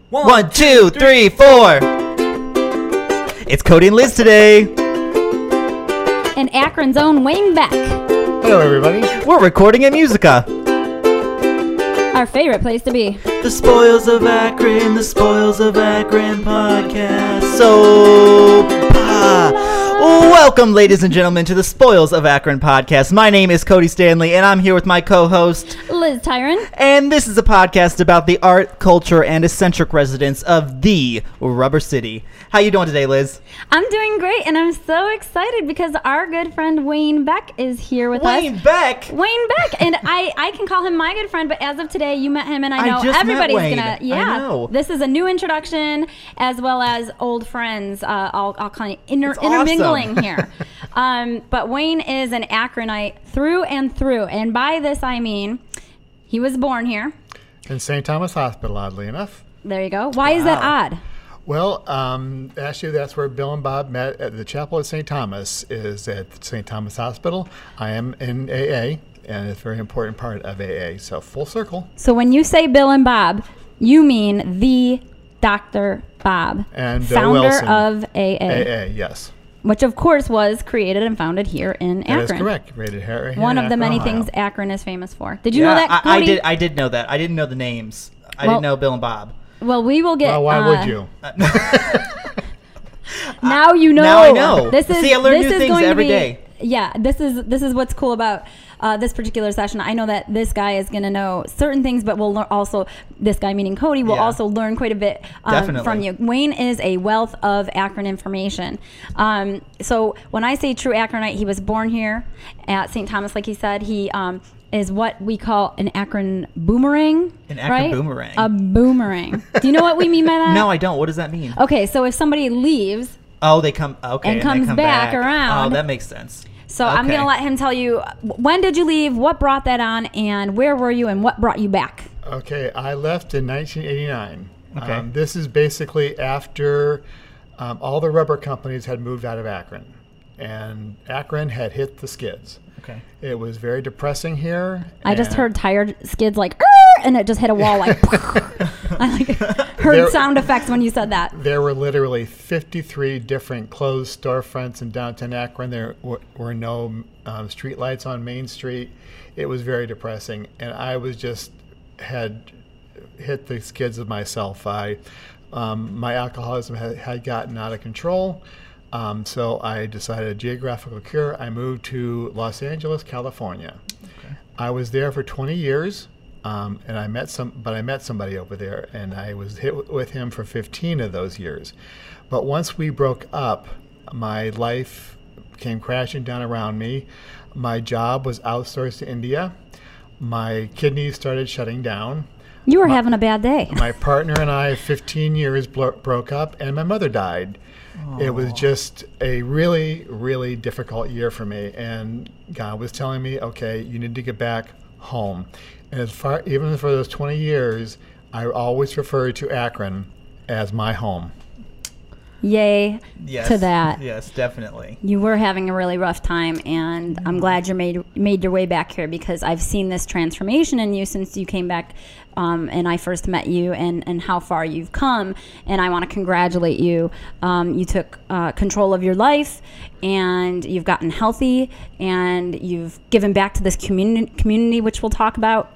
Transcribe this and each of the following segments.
One, two, three, four. It's Cody and Liz today. And Akron's own Wayne Beck. Hello, everybody. We're recording at Musica. Our favorite place to be. The Spoils of Akron, the Spoils of Akron podcast. So, welcome, ladies and gentlemen, to the Spoils of Akron podcast. My name is Cody Stanley, and I'm here with my co-host, Liz Tyron. And this is a podcast about the art, culture, and eccentric residents of the Rubber City. How you doing today, Liz? I'm doing great, and I'm so excited because our good friend Wayne Beck is here with us. Wayne Beck? Wayne Beck, and I can call him my good friend, but as of today, you met him, and I know everybody's gonna. Yeah, I know. This is a new introduction as well as old friends. I'll kind of intermingling here. But Wayne is an Akronite through and through, and by this I mean he was born here in St. Thomas Hospital, oddly enough. There you go. Why is that odd? Well, actually, that's where Bill and Bob met at the chapel at St. Thomas, is at St. Thomas Hospital. I am in AA, and it's a very important part of AA, so full circle. So when you say Bill and Bob, you mean the Dr. Bob, and founder Wilson. of AA. AA, yes. Which, of course, was created and founded here in Akron. That is correct. Created here One of the Akron, many Ohio. things Akron is famous for. Did you know that, Cody? I did know that. I didn't know the names. I didn't know Bill and Bob. Well, we will get... Well, why would you? Now you know. Now I know. This is, See, I learn new things every day. Yeah, this is what's cool about this particular session. I know that this guy is going to know certain things, but we'll also, this guy meaning Cody, will also learn quite a bit from you. Wayne is a wealth of Akron information. So when I say true Akronite, he was born here at St. Thomas, like he said. He is what we call an Akron boomerang. An Akron boomerang. A boomerang. Do you know what we mean by that? No, I don't. What does that mean? Okay, so if somebody leaves... Oh, they come... Okay, and comes back around. Oh, that makes sense. So I'm going to let him tell you, when did you leave, what brought that on, and where were you, and what brought you back? Okay, I left in 1989. Okay. This is basically after all the rubber companies had moved out of Akron, and Akron had hit the skids. Okay. It was very depressing here. I just heard tired skids like, and it just hit a wall like, I heard sound effects when you said that. There were literally 53 different closed storefronts in downtown Akron. There were no street lights on Main Street. It was very depressing, and I was just had hit the skids of myself. My alcoholism had gotten out of control. So I decided a geographical cure. I moved to Los Angeles, California. Okay. I was there for 20 years, and I met somebody over there, and I was hit with him for 15 of those years. But once we broke up, my life came crashing down around me. My job was outsourced to India. My kidneys started shutting down. You were having a bad day. My partner and I, 15 years, broke up, and my mother died. Aww. It was just a really, really difficult year for me, and God was telling me, okay, you need to get back home. And even for those 20 years, I always referred to Akron as my home. Yay to that. Yes, definitely. You were having a really rough time, and I'm glad you made your way back here, because I've seen this transformation in you since you came back and I first met you, and how far you've come, and I want to congratulate you. You took control of your life, and you've gotten healthy, and you've given back to this community, which we'll talk about.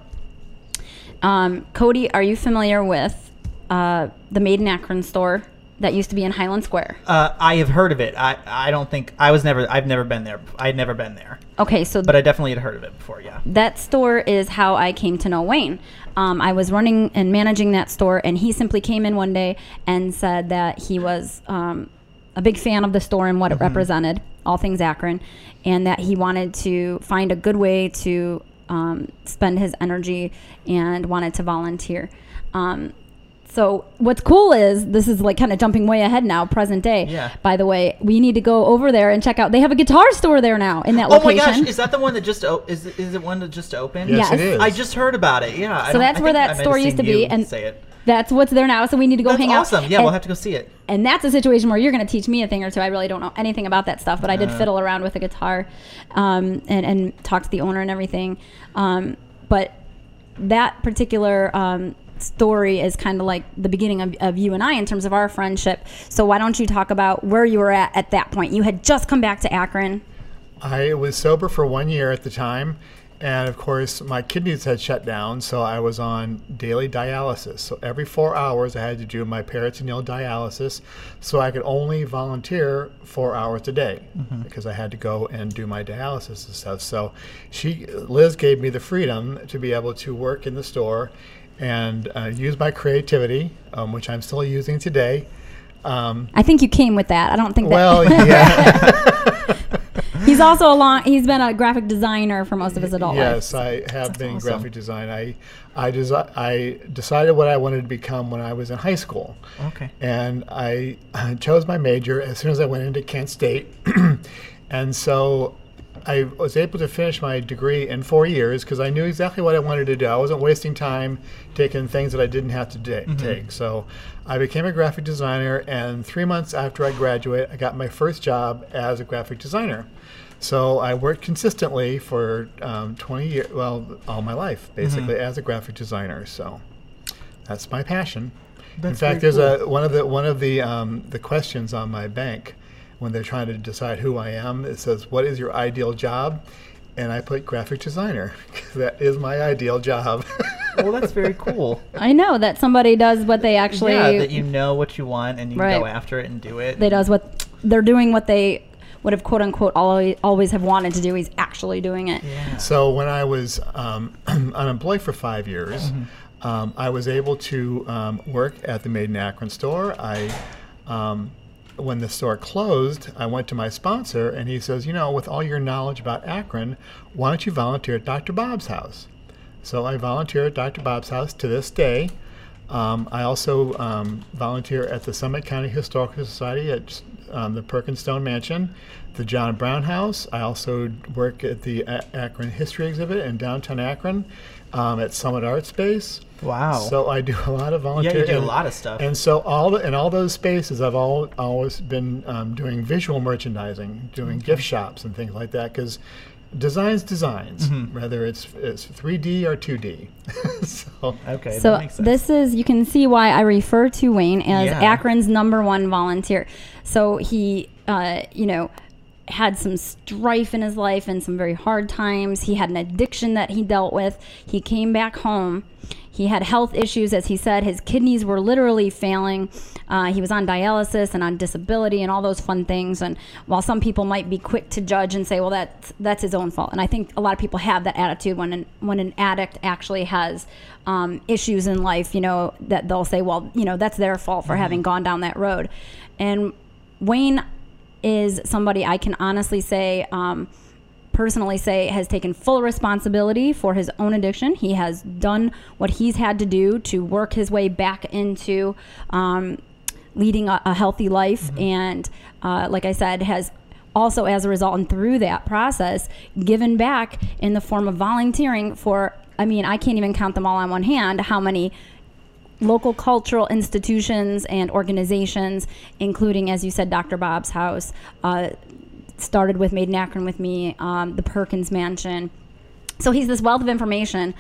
Cody, are you familiar with the Made in Akron store that used to be in Highland Square? I have heard of it. I don't think I've never been there. I'd never been there. Okay, but I definitely had heard of it before. Yeah. That store is how I came to know Wayne. I was running and managing that store, and he simply came in one day and said that he was a big fan of the store and what it represented, all things Akron, and that he wanted to find a good way to spend his energy and wanted to volunteer. So what's cool is, this is like kind of jumping way ahead now, present day. Yeah. By the way, we need to go over there and check out. They have a guitar store there now in that location. Oh my gosh, is that the one that just is it one that just opened? Yes, it is. I just heard about it. Yeah. So that's where that store used to be, and say it. That's what's there now. So we need to go hang out. That's awesome. Yeah, we'll have to go see it. And that's a situation where you're going to teach me a thing or two. I really don't know anything about that stuff, but I did fiddle around with the guitar and talk to the owner and everything. But that particular story is kind of like the beginning of you and I in terms of our friendship. So why don't you talk about where you were at that point? You had just come back to Akron. I was sober for 1 year at the time. And of course, my kidneys had shut down, so I was on daily dialysis. So every 4 hours, I had to do my peritoneal dialysis, so I could only volunteer 4 hours a day because I had to go and do my dialysis and stuff. So Liz gave me the freedom to be able to work in the store and use my creativity, which I'm still using today. I think you came with that. I don't think that. Well, yeah. He's been a graphic designer for most of his adult life. Yes, I have That's been awesome. graphic design. I decided what I wanted to become when I was in high school. Okay. And I chose my major as soon as I went into Kent State. And so I was able to finish my degree in 4 years because I knew exactly what I wanted to do. I wasn't wasting time taking things that I didn't have to take. So I became a graphic designer, and 3 months after I graduated, I got my first job as a graphic designer. So I worked consistently for 20 years, well, all my life, basically, as a graphic designer. So that's my passion. That's in fact, very there's cool. one of the questions on my bank when they're trying to decide who I am. It says, "What is your ideal job?" And I put graphic designer because that is my ideal job. Well, that's very cool. I know that somebody does what they actually. Yeah, that you know what you want and you Right. go after it and do it. They're doing what they would have quote unquote always have wanted to do. He's actually doing it. Yeah. So when I was unemployed for 5 years, I was able to work at the Made in Akron store. When the store closed, I went to my sponsor, and he says, with all your knowledge about Akron, why don't you volunteer at Dr. Bob's house? So I volunteer at Dr. Bob's house to this day. I also volunteer at the Summit County Historical Society at the Perkinstone Mansion, the John Brown House. I also work at the Akron History Exhibit in downtown Akron, at Summit Art Space. Wow. So I do a lot of Yeah, volunteer. you do a lot of stuff. And so in all those spaces, I've always been doing visual merchandising, doing gift shops and things like that, because designs, whether it's 3D or 2D. So Okay, that So makes sense. this is, you can see why I refer to Wayne as Yeah. Akron's #1 volunteer. So he, had some strife in his life and some very hard times. He had an addiction that he dealt with. He came back home. He had health issues, as he said. His kidneys were literally failing. He was on dialysis and on disability and all those fun things. And while some people might be quick to judge and say, well, that's his own fault. And I think a lot of people have that attitude when an addict actually has issues in life, that they'll say, well, that's their fault for having gone down that road. And Wayne is somebody I can honestly say, personally say, has taken full responsibility for his own addiction. He has done what he's had to do to work his way back into leading a healthy life. And like I said, has also, as a result and through that process, given back in the form of volunteering for, I can't even count them all on one hand, how many local cultural institutions and organizations, including, as you said, Dr. Bob's house, started with Made in Akron with me, the Perkins Mansion. So he's this wealth of information,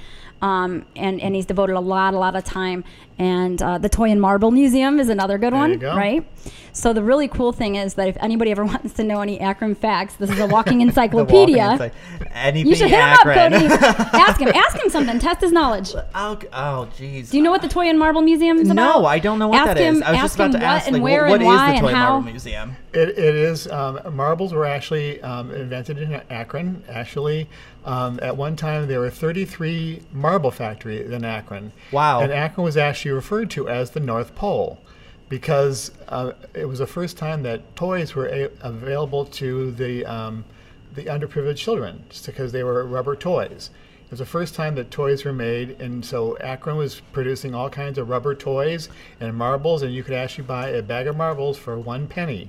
and he's devoted a lot of time. And the Toy and Marble Museum is another good There one, you go. right? So the really cool thing is that if anybody ever wants to know any Akron facts, this is a walking encyclopedia. Anything You should hit him Akron. up, Cody. Ask him something. Test his knowledge. Oh, jeez. Do you know what the Toy and Marble Museum is about? No, I don't know what Ask that him, is. I was just about him to what ask, and like, where what and is why the and Toy how. Marble Museum? It is, marbles were actually invented in Akron. Actually, at one time there were 33 marble factories in Akron. Wow. And Akron was actually referred to as the North Pole because it was the first time that toys were available to the underprivileged children, just because they were rubber toys. It was the first time that toys were made, and so Akron was producing all kinds of rubber toys and marbles, and you could actually buy a bag of marbles for 1 penny.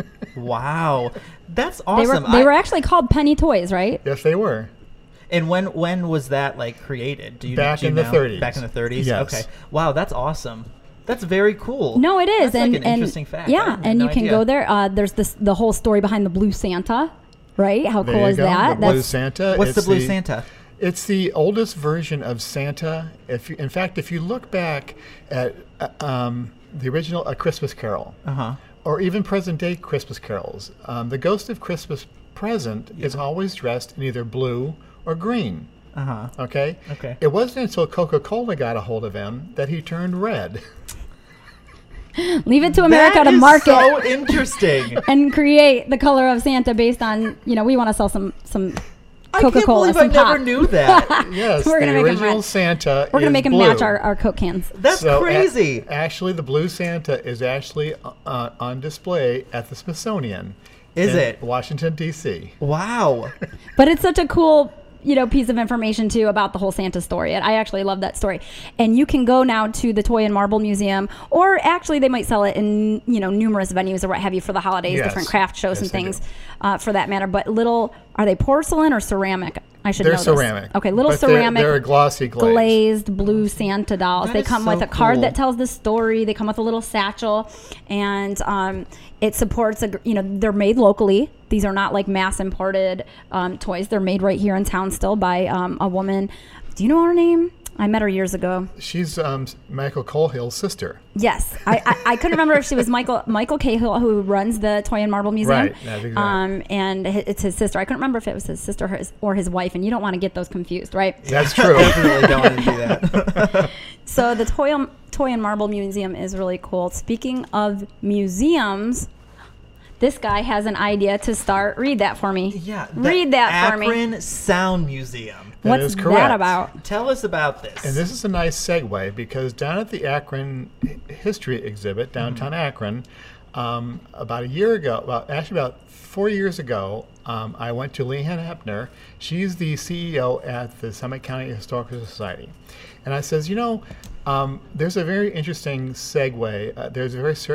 Wow, that's awesome. They were actually called penny toys, right? Yes, they were. And when was that created? Do you Back do you in the know? 30s. Back in the 30s. Yes. Okay. Wow, that's awesome. That's very cool. No, it is. That's and an interesting fact. I Yeah, had and no you can idea. go there. There's the whole story behind the Blue Santa, right? How There cool you is go. that? The Blue Santa. What's the It's Blue Santa? It's the oldest version of Santa. In fact, if you look back at the original A Christmas Carol, or even present-day Christmas carols, the Ghost of Christmas Present is always dressed in either blue or green. Okay? Okay. It wasn't until Coca-Cola got a hold of him that he turned red. Leave it to America That to is market so interesting. and create the color of Santa based on, we want to sell some Coca-Cola, I some can't believe I pop. never knew that. Yes, We're gonna the make him original red. Santa We're going to is make him blue. match our Coke cans. That's crazy. Actually, the blue Santa is actually on display at the Smithsonian. Is in it? Washington, D.C. Wow. But it's such a cool, piece of information too about the whole Santa story. I actually love that story. And you can go now to the Toy and Marble Museum, or actually they might sell it in, numerous venues or what have you for the holidays, Yes. different craft shows Yes, and they things for that matter. But are they porcelain or ceramic? I should They're know this. ceramic. Okay, little but ceramic. They're a glossy glaze. Glazed blue Santa dolls. That They is come so with a card cool. that tells the story. They come with a little satchel, and it supports. They're made locally. These are not like mass imported toys. They're made right here in town still by a woman. Do you know her name? I met her years ago. She's Michael Colehill's sister. Yes, I couldn't remember if she was Michael Cahill, who runs the Toy and Marble Museum. Right, that's exactly. And it's his sister. I couldn't remember if it was his sister or his wife, and you don't want to get those confused, right? That's true. Definitely don't want to do that. So the Toy and Marble Museum is really cool. Speaking of museums, this guy has an idea to start. Read that for me. Yeah. Read that for me. Akron Sound Museum. What's is that correct. about? Tell us about this. And this is a nice segue because down at the Akron History Exhibit, downtown Akron, about a year ago, about 4 years ago, I went to Leanne Hepner. She's the CEO at the Summit County Historical Society. And I says, there's a very interesting segue. There's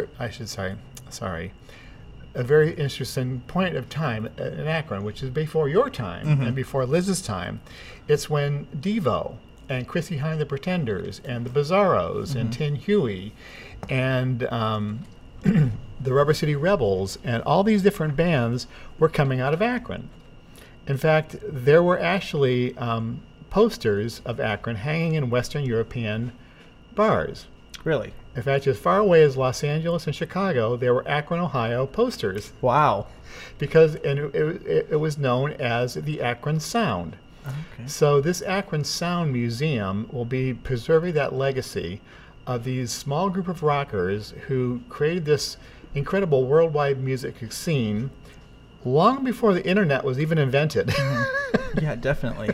a very interesting point of time in Akron, which is before your time and before Liz's time. It's when Devo and Chrissie Hynde the Pretenders and the Bizarros and Tin Huey and the Rubber City Rebels and all these different bands were coming out of Akron. In fact, there were actually posters of Akron hanging in Western European bars. Really? In fact, as far away as Los Angeles and Chicago, there were Akron, Ohio posters Wow. because it was known as the Akron Sound. Okay. So this Akron Sound Museum will be preserving that legacy of these small group of rockers who created this incredible worldwide music scene long before the internet was even invented. Yeah, definitely.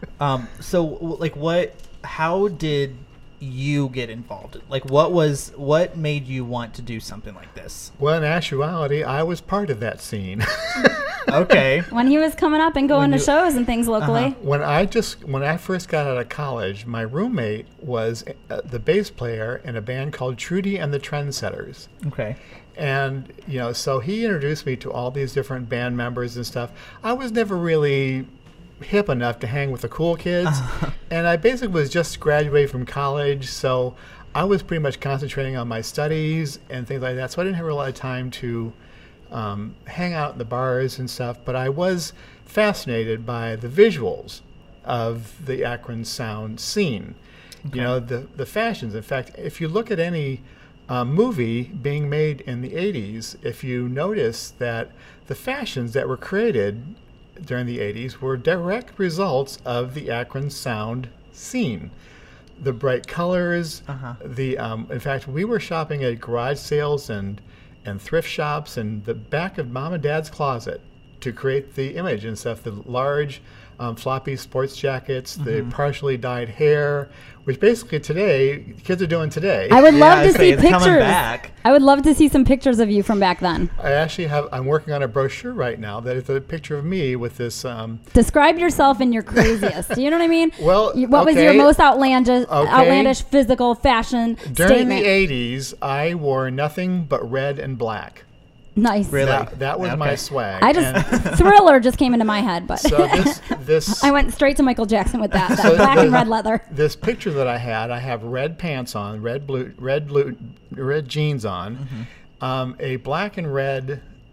How did you get involved? Like, what made you want to do something like this? Well, in actuality, I was part of that scene. Okay. When he was coming up and going to shows and things locally. When I first got out of college, my roommate was the bass player in a band called Trudy and the Trendsetters. Okay. And, so he introduced me to all these different band members and stuff. I was never really hip enough to hang with the cool kids. And I basically was just graduating from college, so I was pretty much concentrating on my studies and things like that. So I didn't have a lot of time to hang out in the bars and stuff. But I was fascinated by the visuals of the Akron Sound scene. Okay. The fashions. In fact, if you look at any movie being made in the 80s, if you notice that the fashions that were created during the 80s were direct results of the Akron Sound scene. The bright colors, in fact, we were shopping at garage sales and thrift shops and the back of mom and dad's closet to create the image and stuff, the large floppy sports jackets, the partially dyed hair, which basically today, kids are doing today. I would love to I'd say see it's coming pictures. back. I would love to see some pictures of you from back then. I'm working on a brochure right now that is a picture of me with this. Describe yourself in your craziest. Do you know what I mean? Well, what was your okay. most outlandish physical fashion During statement? the 80s, I wore nothing but red and black. Nice. Really? That was my swag. Thriller just came into my head, but So this I went straight to Michael Jackson with that So black and red leather. This picture that I have red pants on, red jeans on, a black and red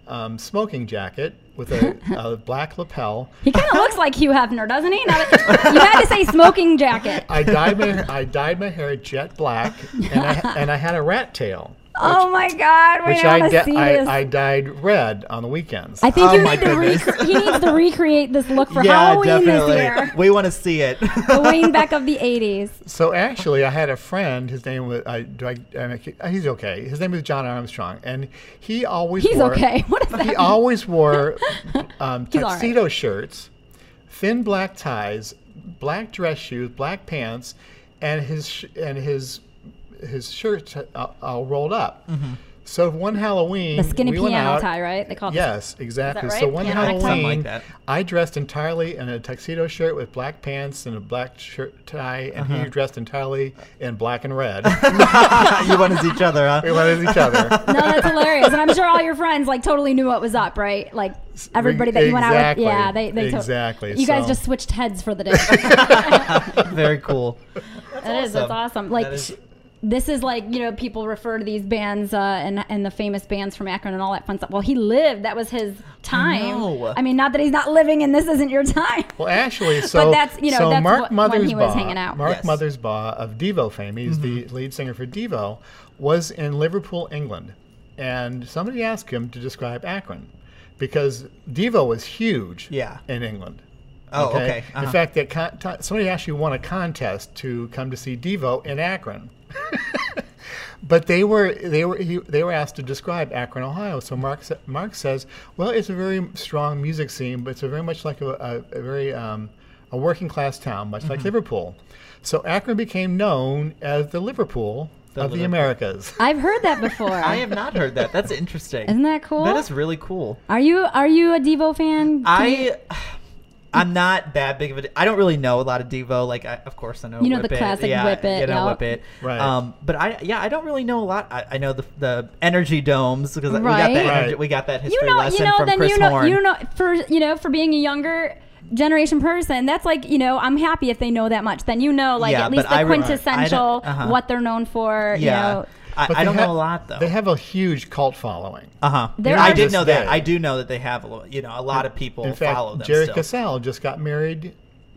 smoking jacket with a black lapel. He kind of looks like Hugh Hefner, doesn't he? You had to say smoking jacket. I dyed my hair jet black, and I had a rat tail. Oh my God! Which I dyed red on the weekends. I think Oh my he goodness. needs to recreate this look for Yeah, Halloween definitely. this year. We want to see it. The Wayne Beck of the '80s. So actually, I had a friend. His name was he's okay. His name was John Armstrong, and he always He's wore, okay. What is that? He always wore He's all right. tuxedo shirts, thin black ties, black dress shoes, black pants, and his shirts all rolled up. Mm-hmm. So one Halloween, The skinny we went piano out, tie, right? They call it. Yes, exactly. Is that So right? one Piano tie? Something Halloween, like that. I dressed entirely in a tuxedo shirt with black pants and a black shirt tie, and he dressed entirely in black and red. You want to see each other, huh? We wanted each other. No, that's hilarious. And I'm sure all your friends like totally knew what was up, right? Like everybody that you went out with. Exactly. Yeah, they Exactly. You guys So- just switched heads for the day. Very cool. That's awesome. Like That is- this is like, you know, people refer to these bands and the famous bands from Akron and all that fun stuff. Well, he lived. That was his time. know. I mean, not that he's not living and this isn't your time. Well, actually, so But that's, you know, so that's Mark when he was Mothersbaugh- hanging out. Mark Yes. Mothersbaugh of Devo fame, he's the lead singer for Devo, was in Liverpool, England, and somebody asked him to describe Akron because Devo was huge Yeah. in England. Oh, okay. In fact, somebody actually won a contest to come to see Devo in Akron. But they were asked to describe Akron, Ohio. So Mark says, well, it's a very strong music scene, but it's very much like a very a working class town, much like Liverpool. So Akron became known as the Liverpool of the Americas. I've heard that before. I have not heard that. That's interesting. Isn't that cool? That is really cool. Are you a Devo fan? I'm not that big of a. I don't really know a lot of Devo. Like, of course, I know. You know Whip the It. classic yeah, Whip It, You know, yep. Whip It. Right. But I don't really know a lot. I know the Energy Domes because we got Right. that. Right. We got that history lesson from then Chris Horn. for being a younger generation person, that's like, you know, I'm happy if they know that much. Then you know, like Yeah, at least but I the re- quintessential I don't- what they're known for. Yeah. You know, But I they don't have- know a lot though. They have a huge cult following. There I are- did know that. Day. I do know that they have a lot of people In follow fact, them Jerry still. Cassell just got married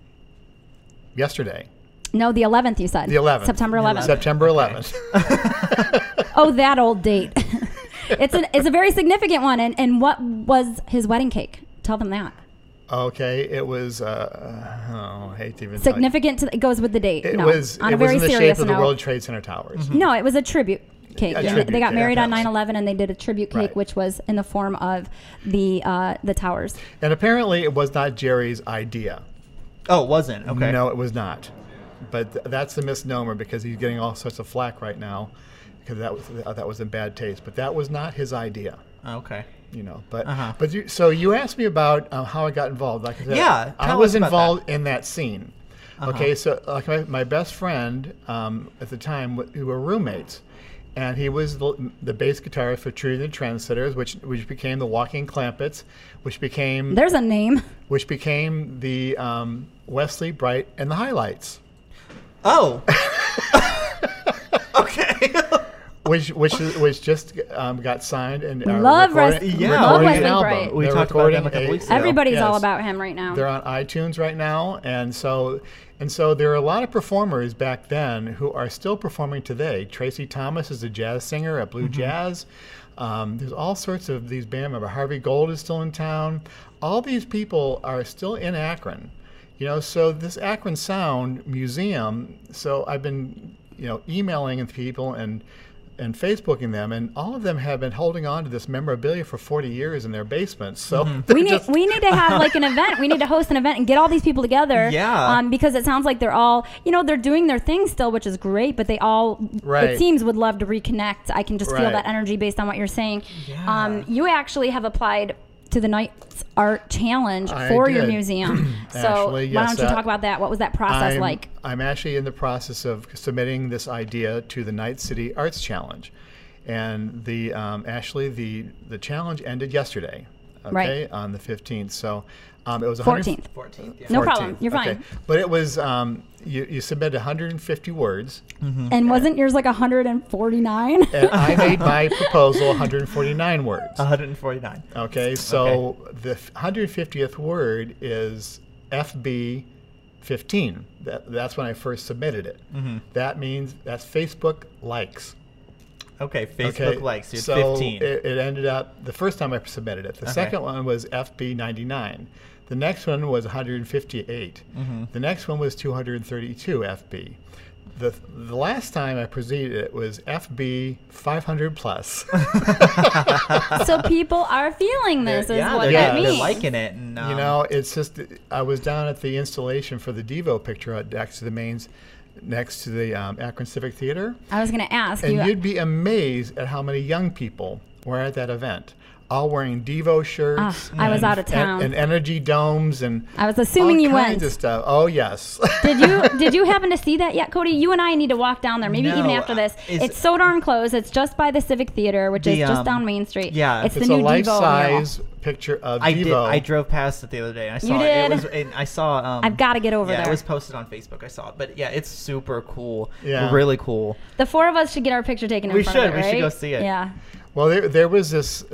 yesterday. no, the 11th you said. The 11th. September 11th. September 11th. Oh, that old date. It's a very significant one. And what was his wedding cake? Tell them that. Okay, it was. I hate to even. tell you. Significant. It goes with the date. It no, was. on It a was very in the shape serious of the note. World Trade Center towers. No, it was a tribute cake. A And tribute they got cake, married on yes. 9/11, and they did a tribute cake, Right. which was in the form of the towers. And apparently, it was not Jerry's idea. Oh, it wasn't. Okay. No, it was not. But that's the misnomer because he's getting all sorts of flack right now because that was in bad taste. But that was not his idea. Okay. You know, but Uh-huh. so you asked me about how I got involved. Like I said, Yeah, I tell was us about involved in that scene. Uh-huh. Okay, so like my best friend at the time, we were roommates, and he was the bass guitarist for Trudy and the Trendsetters, which became the Walking Clampets, which became There's a name. the Wesley Bright and the Highlights. Oh. Okay. Which just got signed and Love recording, Wes- yeah. recording love an Wesley album. Bright. We They're talked about them recording a couple weeks ago. Everybody's all yes. about him right now. They're on iTunes right now, and so there are a lot of performers back then who are still performing today. Tracy Thomas is a jazz singer at Blue Jazz. There's all sorts of these band members. Harvey Gold is still in town. All these people are still in Akron. You know, so this Akron Sound Museum. So I've been, emailing with people and Facebooking them, and all of them have been holding on to this memorabilia for 40 years in their basements. So we need to have like an event. We need to host an event and get all these people together. Yeah. Because it sounds like they're all, they're doing their thing still, which is great. But they all, Right. it seems, would love to reconnect. I can just feel Right. that energy based on what you're saying. Yeah. You actually have applied to the Knight's Art Challenge I for your did. museum. So Actually, why yes, don't you talk about that? What was that process like? I'm actually in the process of submitting this idea to the Night City Arts Challenge, and the challenge ended yesterday. Okay, Right. on the 15th. So It was 14th. 14th. Yeah. No problem. 14th. You're fine. Okay. But it was you submitted 150 words, And wasn't yours like 149? and I made my proposal 149 words. 149. Okay, so the 150th word is FB 15. That's when I first submitted it. That means that's Facebook likes. Okay, Facebook likes you. So 15. it ended up the first time I submitted it. The second one was FB 99. The next one was 158. The next one was 232 FB. The last time I proceeded it was FB 500 plus. So people are feeling this, is what that means. they're liking it. And, You know, it's just I was down at the installation for the Devo picture next to the next to the Akron Civic Theater, I was going to ask and you. you'd be amazed at how many young people were at that event, all wearing Devo shirts. I was out of town. and energy domes and I was assuming all you kinds went. of stuff. Oh yes. Did you happen to see that yet, Cody? You and I need to walk down there, maybe No, even after this. It's so darn close. It's just by the Civic Theater, which is just down Main Street. yeah. it's It's the a new Devo mural. life-size picture of Devo. I drove past it the other day. And I saw You it. did? It was, and I saw. I've got to get over Yeah, there. it was posted on Facebook. I saw it, but yeah, it's super cool. Yeah. Really cool. The four of us should get our picture taken in We front of should. it, We should right? go see it. Yeah. Well, there was this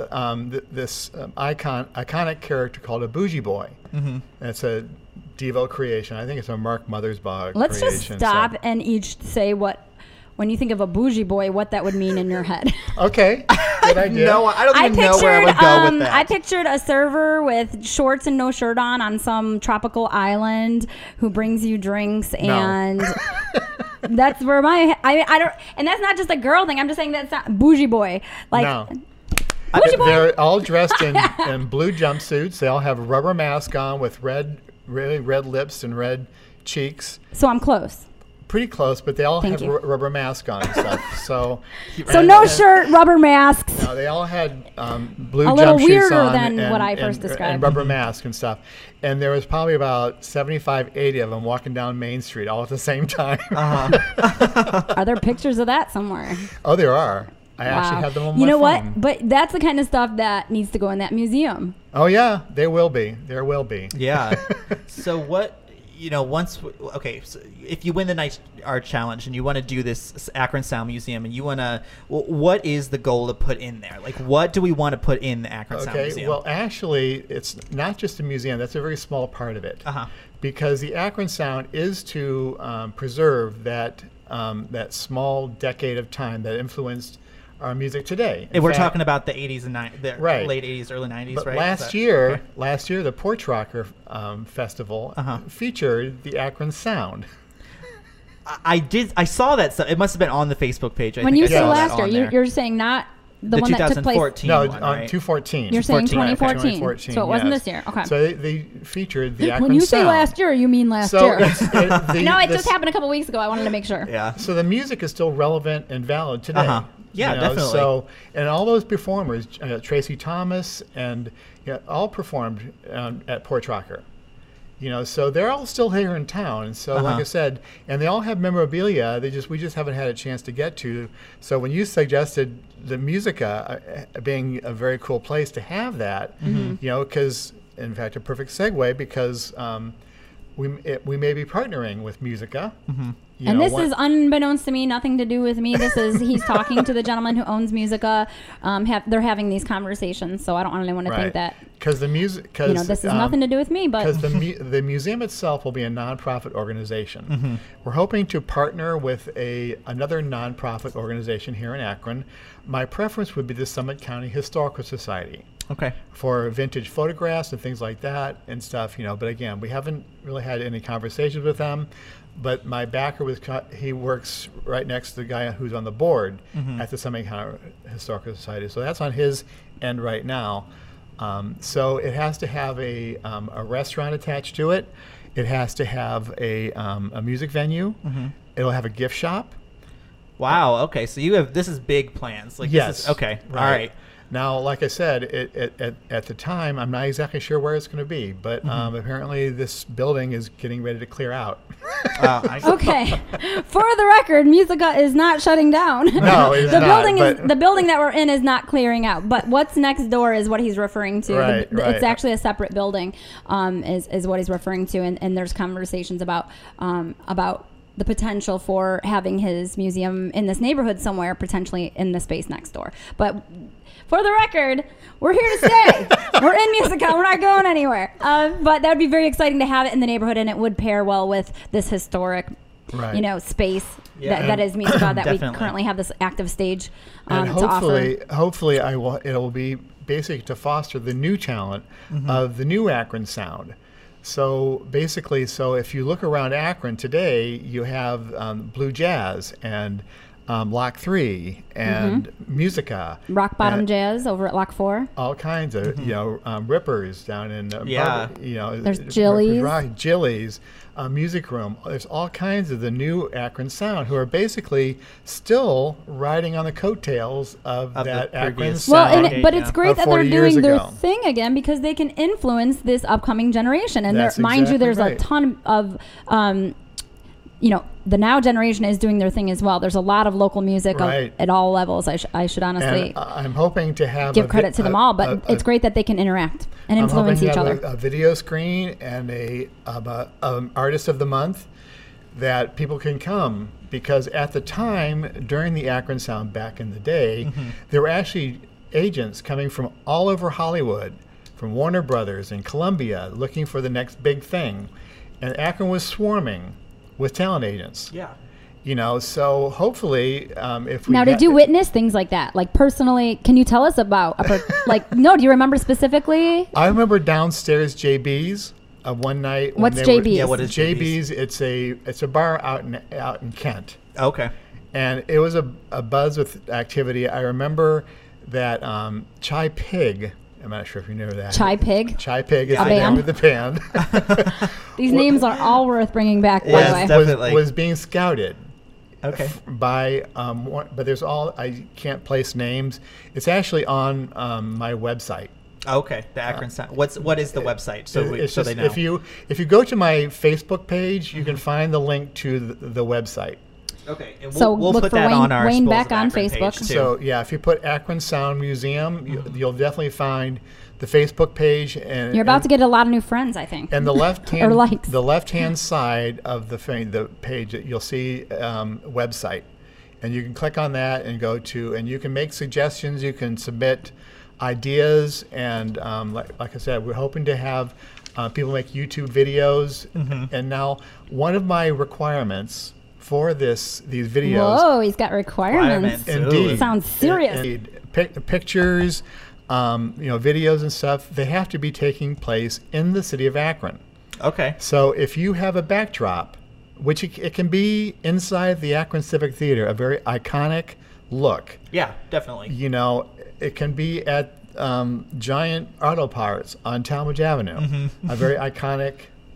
iconic character called a Bougie Boy. That's a Devo creation. I think it's a Mark Mothersbaugh Let's creation. just stop and each say when you think of a bougie boy, what that would mean in your head. Okay, good idea. No, I don't even know where I would go with that. I pictured a server with shorts and no shirt on some tropical island who brings you drinks, and that's where I don't. And that's not just a girl thing. I'm just saying that's not bougie boy. Like No. bougie boy. They're all dressed in blue jumpsuits. They all have a rubber mask on with really red lips and red cheeks. So I'm close. Pretty close, but they all Thank have you. rubber mask on and stuff. So No shirt, rubber masks. No, they all had blue A little jumpsuits weirder on than and, what I first and described. rubber masks and stuff. And there was probably about 75, 80 of them walking down Main Street all at the same time. Are there pictures of that somewhere? Oh, there are. I actually Wow. have them on my You know phone. what? But that's the kind of stuff that needs to go in that museum. Oh, yeah, there will be. There will be. Yeah. So what? So if you win the Night Art Challenge and you want to do this Akron Sound Museum and you want to, what is the goal to put in there? Like, what do we want to put in the Akron Sound Okay, Museum? well, actually, it's not just a museum. That's a very small part of it. Uh-huh. Because the Akron Sound is to preserve that small decade of time that influenced our music today. In And we're fact, talking about the 80s and Right. late 80s, early 90s, But right? last year, the Porch Rocker Festival featured the Akron Sound. I saw that stuff. It must have been on the Facebook page. When you I say saw that last year, on there. you're saying not the one that took place. 2014 No, one, on right? 214. You're saying 2014. 2014. So it wasn't yes. this year. Okay. So they featured the Akron When you say Sound. last year, you mean last So year. No, it just this- happened a couple weeks ago. I wanted to make sure. Yeah. So the music is still relevant and valid today. Uh-huh. Yeah, definitely. So, and all those performers, Tracy Thomas, and all performed at Porch Rocker. So they're all still here in town. And so, like I said, and they all have memorabilia. We just haven't had a chance to get to. So when you suggested the Musica being a very cool place to have that, because in fact a perfect segue because we may be partnering with Musica. And this is unbeknownst to me, nothing to do with me. He's talking to the gentleman who owns Musica. They're having these conversations, so I don't want anyone to think that because the music, this is nothing to do with me. But because the museum itself will be a nonprofit organization. We're hoping to partner with another nonprofit organization here in Akron. My preference would be the Summit County Historical Society. Okay. For vintage photographs and things like that and stuff, But again, we haven't really had any conversations with them. But my backer he works right next to the guy who's on the board at the Summit County Historical Society. So that's on his end right now. So it has to have a restaurant attached to it. It has to have a music venue. It'll have a gift shop. Wow. Okay. So this is big plans. Like Yes. This is, okay. Right. All right. Now, like I said, at the time, I'm not exactly sure where it's going to be, but apparently this building is getting ready to clear out. Okay. For the record, Musica is not shutting down. No, it's the not, building but- the building that we're in is not clearing out. But what's next door is what he's referring to. Right, right. It's actually a separate building, is what he's referring to, and there's conversations about the potential for having his museum in this neighborhood somewhere, potentially in the space next door. But for the record, we're here to stay. We're in Musica. We're not going anywhere. But that would be very exciting to have it in the neighborhood, and it would pair well with this historic, Right. space Yeah. that is Musica that we Definitely. currently have this active stage And to offer. hopefully, it'll be basically to foster the new talent of the new Akron sound. So basically, if you look around Akron today, you have Blue Jazz and Lock 3 and Musica. Rock Bottom and Jazz over at Lock 4. all kinds of, Rippers down in, Yeah. There's Rippers Jillies. Rock, Jillies, Music Room. There's all kinds of the new Akron sound who are basically still riding on the coattails of Of the that Akron previous sound. Well, Okay, but yeah. it's great Of that they're 40 years doing their ago. thing again because they can influence this upcoming generation. And That's mind you, exactly there's right. a ton of, the now generation is doing their thing as well. There's a lot of local music Right. at all levels. I should honestly And I'm hoping to have give credit to them all, but it's great that they can interact and I'm influence hoping each to other. have a video screen and a artist of the month that people can come, because at the time during the Akron Sound back in the day, there were actually agents coming from all over Hollywood, from Warner Brothers and Columbia, looking for the next big thing, and Akron was swarming with talent agents. Yeah. So hopefully, if we Now, did you witness things like that? Like personally, can you tell us about no? Do you remember specifically? I remember downstairs JB's one night. When What's they were- JB's? Yeah, what is JB's? It's a bar out in Kent, Okay. and it was a buzz with activity. I remember that Chai Pig. I'm not sure if you know that. Chai Pig. Chai Pig is A the name band? of the band. These names are all worth bringing back. By Yes, the way, definitely. was being scouted. Okay. By but there's I can't place names. It's actually on my website. Okay. The Akron Sound. What is the website? So It's so just, they know. if you go to my Facebook page, you can find the link to the website. Okay. And So we'll look put for that on our Wayne Schools Beck of on Akron Facebook. page, too. So yeah, if you put Akron Sound Museum, you'll definitely find the Facebook page, and you're about to get a lot of new friends, I think. and the left Or hand likes. the left hand side of the page, you'll see website, and you can click on that and go to, and you can make suggestions, you can submit ideas, and like I said, we're hoping to have people make YouTube videos. And now one of my requirements for these videos. Whoa, he's got requirements. Requirements. Indeed. Ooh. Sounds serious. Indeed. Pictures, videos and stuff, they have to be taking place in the city of Akron. Okay. So if you have a backdrop, which it can be inside the Akron Civic Theater, a very iconic look. Yeah, definitely. It can be at Giant Auto Parts on Talmadge Avenue, a very iconic,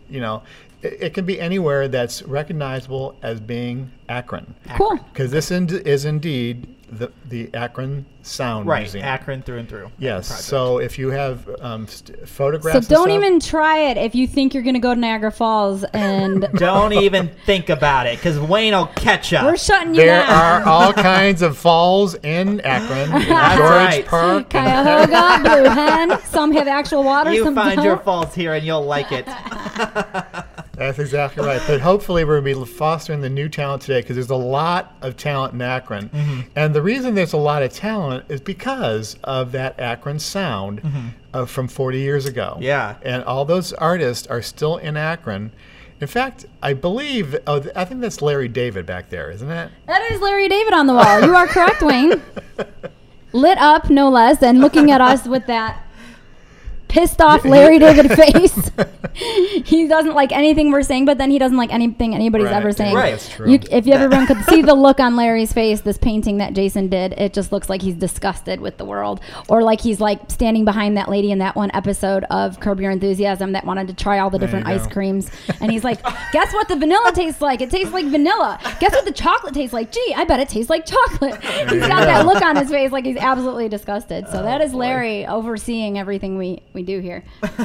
it can be anywhere that's recognizable as being Akron. Cool. Because this is indeed the Akron Sound Right. Museum. Akron through and through. Yes. Project. So if you have photographs, So and don't stuff, even try it if you think you're going to go to Niagara Falls and Don't even think about it, because Wayne will catch up. we're shutting you There down. are all kinds of falls in Akron, in That's George right. Park. Cuyahoga, Blue Hen. Some have actual water. You some find don't. your falls here, and you'll like it. That's exactly right. But hopefully we're going to be fostering the new talent today, because there's a lot of talent in Akron. And the reason there's a lot of talent is because of that Akron sound from 40 years ago. Yeah. And all those artists are still in Akron. In fact, I believe, I think that's Larry David back there, isn't it? That is Larry David on the wall. You are correct, Wayne. Lit up, no less, and looking at us with that pissed off Larry David face. He doesn't like anything we're saying, but then he doesn't like anything anybody's ever saying. Right. That's true. If everyone could see the look on Larry's face, this painting that Jason did, it just looks like he's disgusted with the world, or like he's like standing behind that lady in that one episode of Curb Your Enthusiasm that wanted to try all the different There you ice go. creams, and he's like, "Guess what the vanilla tastes like? It tastes like vanilla. Guess what the chocolate tastes like? Gee, I bet it tastes like chocolate." He's got that look on his face like he's absolutely disgusted. So that is boy. Larry overseeing everything we do here.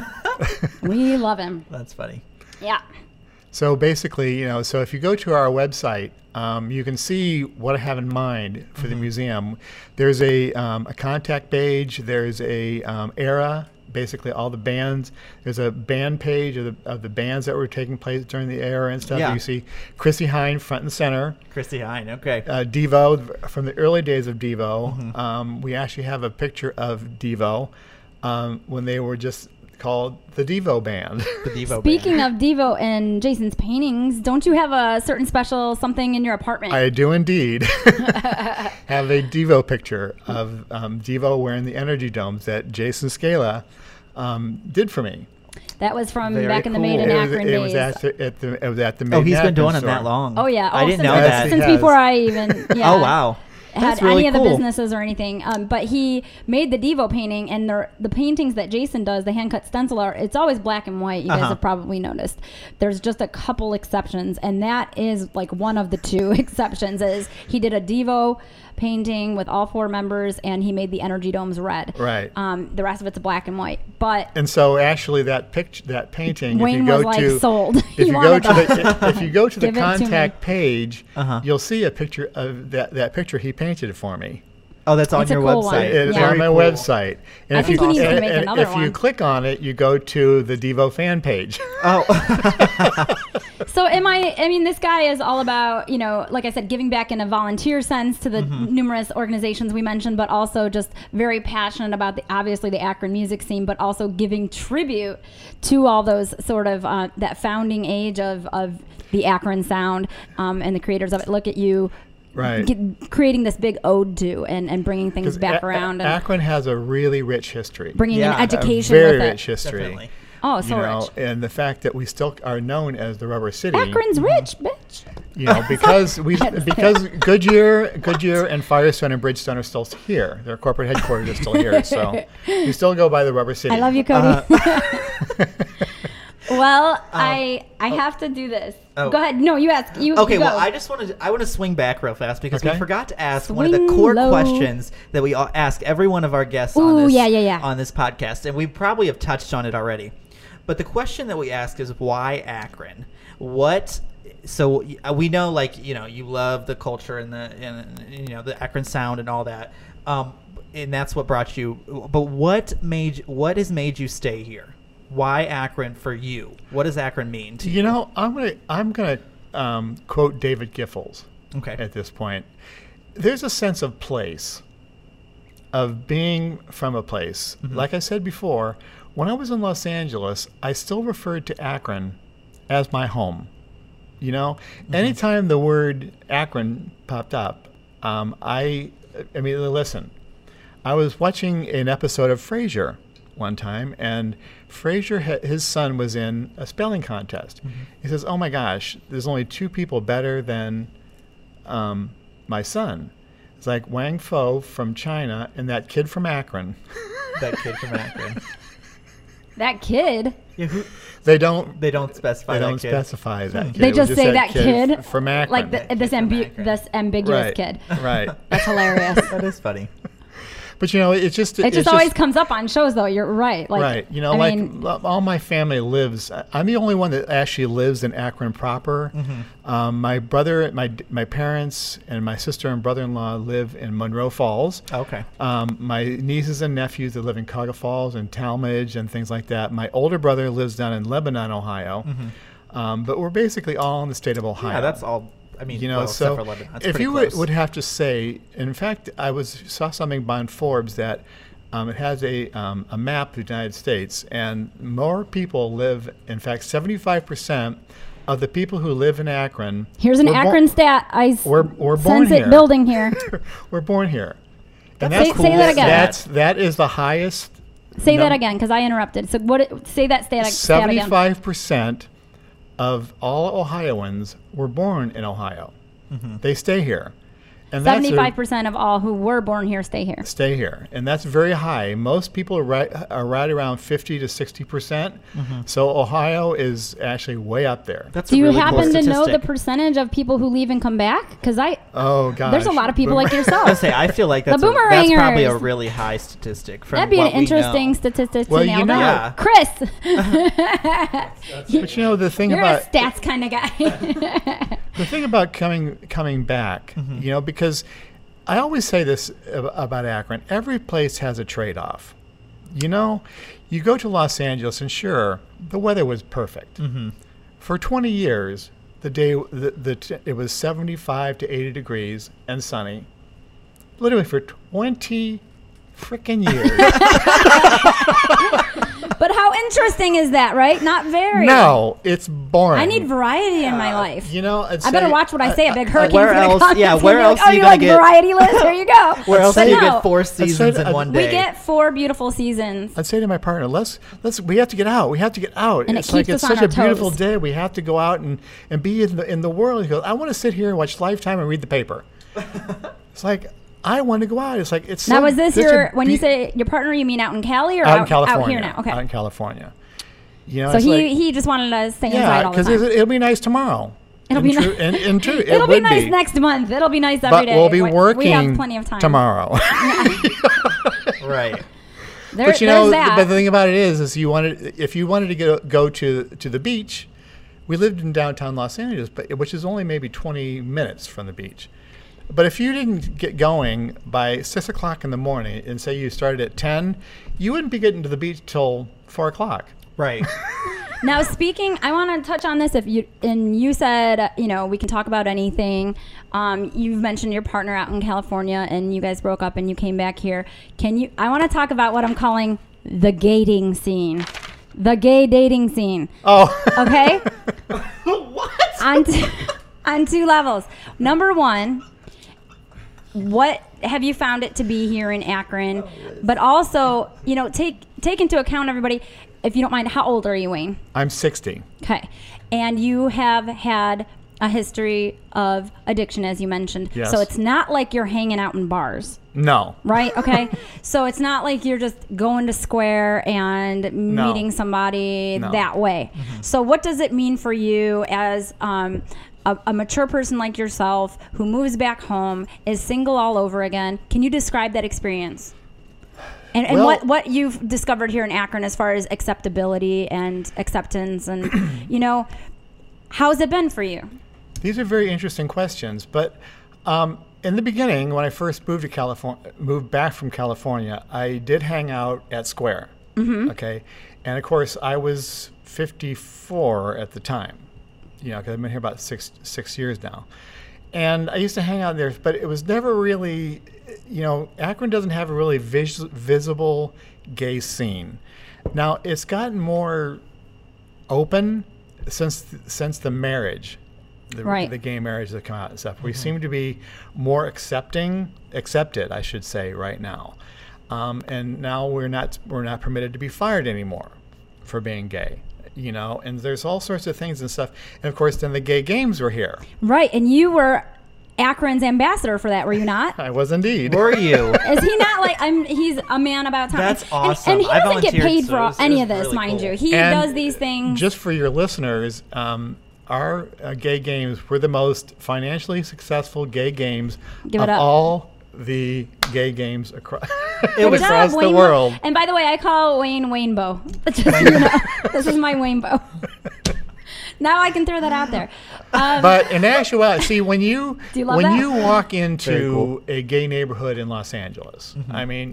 We love him. That's funny. Yeah. So basically, so if you go to our website, you can see what I have in mind for the museum. There's a contact page. There's a era, basically all the bands. There's a band page of the bands that were taking place during the era and stuff. Yeah. You see Chrissie Hynde front and center. Christy Hine. Okay. Devo, from the early days of Devo. We actually have a picture of Devo when they were just called the Devo Band. The Devo Speaking band. of Devo and Jason's paintings, don't you have a certain special something in your apartment? I do indeed have a Devo picture of Devo wearing the energy domes that Jason Scala did for me. That was from Very back in the cool. Made in It was, Akron it days. was at the Made Oh, in he's been Akron doing it store. that long. Oh yeah, I didn't since, know Yes, that. he since has. before I even yeah. Oh wow. That's had really any of the cool. businesses or anything. But he made the Devo painting, and the paintings that Jason does, the hand cut stencil art, it's always black and white. You guys have probably noticed. There's just a couple exceptions, and that is like one of the two exceptions. Is he did a Devo painting with all four members, and he made the energy domes red. Right. The rest of it's black and white. But And so actually that painting, Wayne if you was go like to sold. if He you go wanted to that. the if you go to the Give it to me. contact page, Uh-huh. you'll see a picture of that picture he painted for me. Oh, that's on It's a your cool one. website. It is Yeah. on my Very cool. website. And I if think you he needs to and- make and another if you one. click on it, you go to the Devo fan page. Oh. So I mean, this guy is all about, like I said, giving back in a volunteer sense to the numerous organizations we mentioned, but also just very passionate about obviously the Akron music scene, but also giving tribute to all those sort of that founding age of the Akron sound and the creators of it. Look at you. Right. Creating this big ode to and bringing things back around and Akron has a really rich history. bringing Yeah, in a education Very with rich it. history. Definitely. Oh, so rich. And the fact that we still are known as the Rubber City. Akron's rich, bitch. Because Goodyear and Firestone and Bridgestone are still here. Their corporate headquarters are still here. So we still go by the Rubber City. I love you, Cody. Well, I have to do this. Oh. Go ahead. No, you ask. You Okay, you go. well, I want to swing back real fast because we Okay. forgot to ask one of the Swing core low. questions that we all ask every one of our guests on Ooh, this yeah. on this podcast, and we probably have touched on it already. But the question that we ask is why Akron? What? So we know, you love the culture and the Akron sound and all that, and that's what brought you. But what has made you stay here? Why Akron for you? What does Akron mean to you? I'm gonna quote David Giffels. Okay. At this point, there's a sense of place, of being from a place. Like I said before, when I was in Los Angeles, I still referred to Akron as my home. Anytime the word Akron popped up, I mean, listen, I was watching an episode of Frasier one time, and Frasier, his son was in a spelling contest. He says, "Oh my gosh, there's only two people better than my son. It's like Wang Fo from China and that kid from Akron." That kid from Akron. That kid. Yeah, They don't specify They that don't kid. specify that kid. They It was just say that kid from Akron. like this from Akron. this ambiguous Right. kid. Right. That's hilarious. That is funny. But it's just It just always comes up on shows, though. You're right. Like, right. I mean, All my family lives. I'm the only one that actually lives in Akron proper. My brother, my parents, and my sister and brother-in-law live in Monroe Falls. Okay. My nieces and nephews that live in Cuyahoga Falls and Talmadge and things like that. My older brother lives down in Lebanon, Ohio. But we're basically all in the state of Ohio. Yeah, that's all. I mean, well, except so for Lebanon. It's if pretty you close. would have to say, in fact, I saw something on Forbes that it has a map of the United States, and more people live. In fact, 75% of the people who live in Akron. here's an were Akron stat. We're born sense here. it building here. We're born here. And Say that again. That is the highest Say that again, because I interrupted. So say that stat again. 75% of all Ohioans were born in Ohio. They stay here. And 75% of all who were born here stay here. Stay here, and that's very high. Most people are right around 50 to 60%. So Ohio is actually way up there. That's Do you really cool happen to know the statistic. percentage of people who leave and come back? Because Oh gosh, there's a lot of people like I yourself. say I feel like that's, The that's probably a Boomerangers. really high statistic. From That'd be an what we interesting know. statistic Well, to nail you know- down. Yeah. Chris, But you know the thing you're about a stats kind of guy. the thing about coming back, you know, because I always say this about Akron. Every place has a trade-off. You know, you go to Los Angeles, and sure, the weather was perfect. For 20 years, it was 75 to 80 degrees and sunny. Literally for 20 freaking years. But how interesting is that, right? Not very. No, it's boring. I need variety in my life. You know, I better watch what I say. A big hurricane's where gonna else- come. yeah, It's where gonna be else like, are you you gonna like get- variety list? Here you go. Where else But do you no, get 4 seasons in one day? we get 4 beautiful seasons. I'd say to my partner, we have to get out. We have to get out. And it It's like keeps it's us on such a our beautiful toes. day. We have to go out and be in the world. He goes, I want to sit here and watch Lifetime and read the paper. It's like I want to go out. It's like it's. Now, so, was this such a when you be- say your partner? You mean out in Cali or out in California? out here now? Okay. Out in California. You know, So it's he just wanted to stay inside yeah, all the because time. it'll be nice tomorrow. It'll And be true- nice. and true, It'll it be would nice next month. It'll be nice every But day. we'll be working We have plenty of time tomorrow. Right. But you know, there's that. but the thing about it is if you wanted to go to the beach, we lived in downtown Los Angeles, which is only maybe 20 minutes from the beach. But if you didn't get going by 6 o'clock in the morning and say you started at 10, you wouldn't be getting to the beach till 4 o'clock. Right. Now, I want to touch on this. You said, we can talk about anything. You've mentioned your partner out in California, and you guys broke up, and you came back here. I want to talk about what I'm calling the gating scene, the gay dating scene. Oh, Okay. What? On 2 levels. Number 1, what have you found it to be here in Akron? But also, take into account, everybody, if you don't mind, how old are you, Wayne? I'm 60. Okay. And you have had a history of addiction, as you mentioned. Yes. So it's not like you're hanging out in bars, No. right? Okay. So it's not like you're just going to Square and No. meeting somebody No. that way. So what does it mean for you as a mature person like yourself who moves back home, is single all over again? Can you describe that experience? And Well- what you've discovered here in Akron as far as acceptability and acceptance and, how's it been for you? These are very interesting questions, but in the beginning, when I first moved back from California, I did hang out at Square. Okay, and of course I was 54 at the time. Because I've been here about six years now, and I used to hang out there, but it was never really, Akron doesn't have a really visible gay scene. Now it's gotten more open since the marriage. Right. The gay marriage that come out and stuff. We seem to be more accepted, I should say, right now. And now we're not permitted to be fired anymore for being gay. And there's all sorts of things and stuff. And of course, then the gay games were here. Right. And you were Akron's ambassador for that, were you not? I was indeed. Were you? Is he not like he's a man about time? That's And- awesome. And he I doesn't get volunteered, paid so for it was any of this, really mind cool. you. He And does these things. Just for your listeners, our gay games were the most financially successful gay games Give it of up. all the gay games across Good job, across the Wayne. world. And by the way, I call Wayne Waynebow. Just so you know, this is my Waynebow. Now I can throw that out there. But in actuality, see, when you Do you love that? walk Very into cool. a gay neighborhood in Los Angeles, I mean,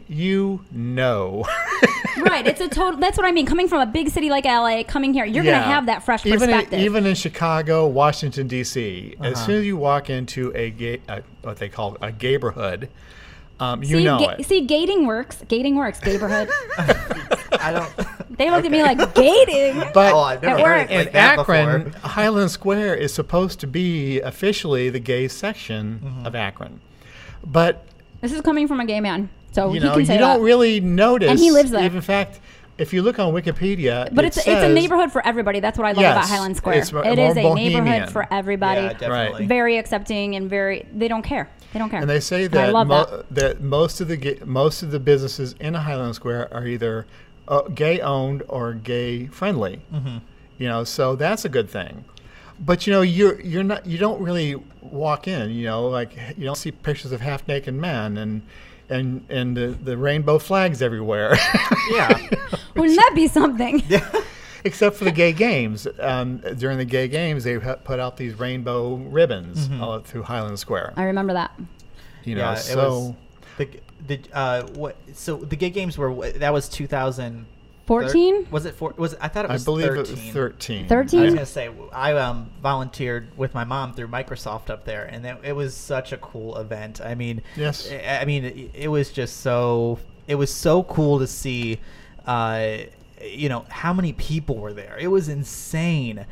Right, it's a total. That's what I mean. Coming from a big city like LA, coming here, you're going to have that fresh perspective. Even in Chicago, Washington D.C., as soon as you walk into what they call a gayborhood, you know it. See, gating works. Gating works. Neighborhood. I don't. They looked at me like gating. But Oh, I've never It heard worked. it like in that Akron, before. Highland Square is supposed to be officially the gay section of Akron. But This is coming from a gay man. So you he know, can say you that. don't really notice. And he lives there. In fact, if you look on Wikipedia, But it it's a says- neighborhood for everybody. That's what I love Yes, about Highland Square. it's more It is a bohemian. neighborhood for everybody. Yeah, definitely. Very accepting and they don't care. They don't care. And they say And I that, love that. that most of the businesses in Highland Square are either gay owned or gay friendly. Mm-hmm. You know, so that's a good thing. But you know, you don't really walk in. You know, like you don't see pictures of half naked men and the rainbow flags everywhere. Yeah. Wouldn't that be something? Except for the gay games. During the gay games, they put out these rainbow ribbons all through Highland Square. I remember that. You know, Yeah, so so the gay games that was 2000. 14? Was it I thought it I was believe 13. it was 13. 13? I was gonna say I volunteered with my mom through Microsoft up there, and it was such a cool event. I mean, Yes. I mean, it was just so cool to see. You know how many people were there. It was insane.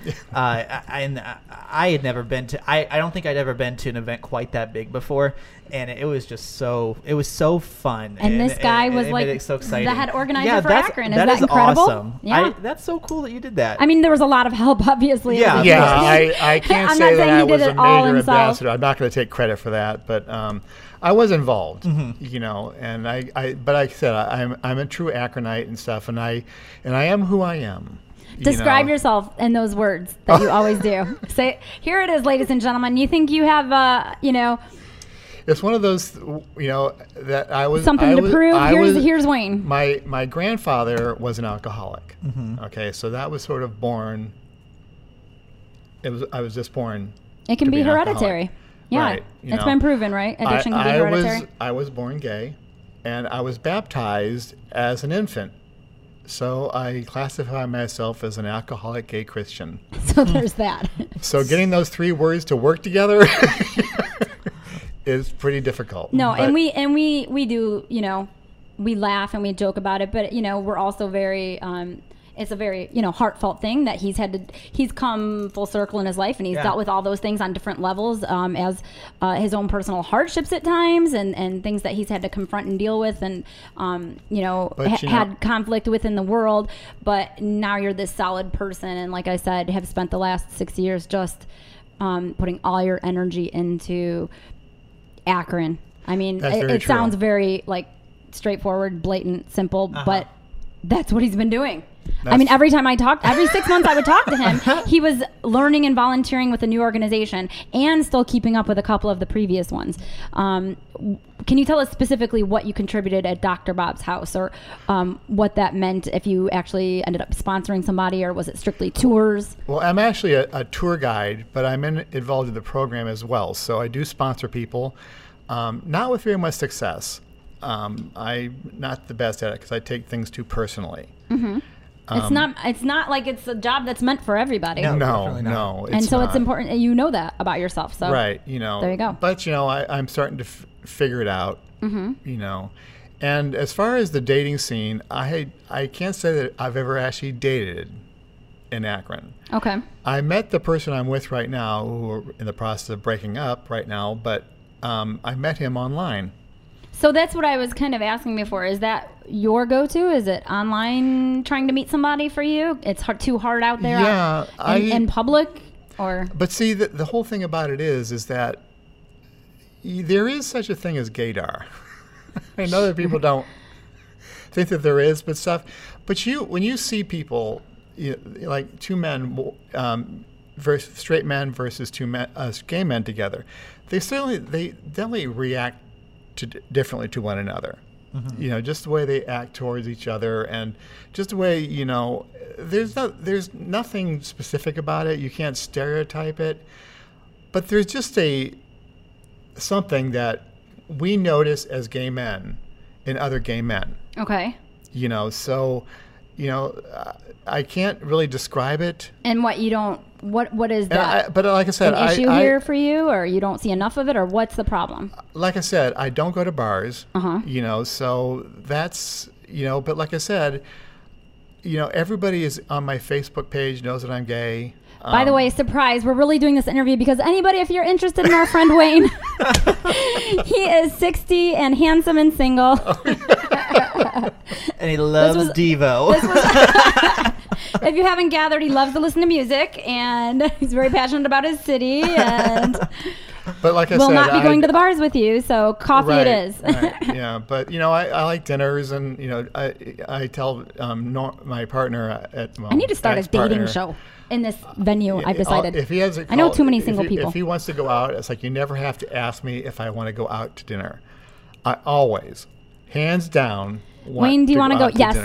I had never been to. I don't think I'd ever been to an event quite that big before, and it was just so. It was so fun. And this guy was it like made it so exciting. the head organizer Yeah, for that's- Akron. Is that that is incredible? awesome. Yeah. That's so cool that you did that. I mean, there was a lot of help, obviously. Yeah. It was Yeah, amazing. I can't I'm say not that saying I he did was a it all major himself. ambassador. I'm not going to take credit for that, but I was involved. Mm-hmm. You know, and but like I said, I'm a true Akronite and stuff, and I am who I am. Describe you know. yourself in those words that you always do. Say, here it is, ladies and gentlemen. You think you have, It's one of those, you know, that I was something I to was- prove? I Here's was- here's Wayne. My grandfather was an alcoholic. Mm-hmm. Okay, so that was sort of born. I was just born. It can to be an hereditary. alcoholic. Yeah, Right, you it's know. been proven, right? Addiction can be hereditary. I was born gay, and I was baptized as an infant. So I classify myself as an alcoholic gay Christian. So there's that. So getting those three words to work together is pretty difficult. No, But- and we do, we laugh and we joke about it, but we're also very it's a very heartfelt thing that he's come full circle in his life, and he's dealt with all those things on different levels as his own personal hardships at times and things that he's had to confront and deal with, and had conflict within the world. But now you're this solid person, and like I said, have spent the last 6 years just putting all your energy into Akron. I mean, it sounds very like straightforward, blatant, simple, but that's what he's been doing. I mean, every 6 months I would talk to him, he was learning and volunteering with a new organization and still keeping up with a couple of the previous ones. Can you tell us specifically what you contributed at Dr. Bob's house, or what that meant, if you actually ended up sponsoring somebody, or was it strictly tours? Well, I'm actually a tour guide, but I'm involved in the program as well. So I do sponsor people, not with very much success. I'm not the best at it because I take things too personally. Mm-hmm. It's not like it's a job that's meant for everybody. No. And so it's important that about yourself. So right, there you go. But I'm starting to figure it out. Mm-hmm. And as far as the dating scene, I can't say that I've ever actually dated in Akron. Okay. I met the person I'm with right now, who are in the process of breaking up right now, but I met him online. So that's what I was kind of asking before. Is that your go-to? Is it online trying to meet somebody for you? It's too hard out there in public? Or? But see, the whole thing about it is that there is such a thing as gaydar. I know that people don't think that there is, but when you see people, like two men, versus straight men versus two gay men together, they definitely react differently to one another. Mm-hmm. Just the way they act towards each other, and just the way there's nothing specific about it. You can't stereotype it, but there's just something that we notice as gay men in other gay men. Okay. So I can't really describe it. And what is that? But like I said, an issue here for you, or you don't see enough of it, or what's the problem? Like I said, I don't go to bars. So that's But like I said, everybody is on my Facebook page knows that I'm gay. By the way, surprise, we're really doing this interview because anybody, if you're interested in our friend Wayne, he is 60 and handsome and single. And he loves Devo. If you haven't gathered, he loves to listen to music, and he's very passionate about his city, and but like I will said, not be going to the bars with you, so coffee right, it is. Right, yeah, but I like dinners, and I tell my partner I need to start a dating show in this venue. I've decided. If he has I know too many single people. If he wants to go out, it's like you never have to ask me if I want to go out to dinner. I always, hands down, Wayne, do you want to go? Yes.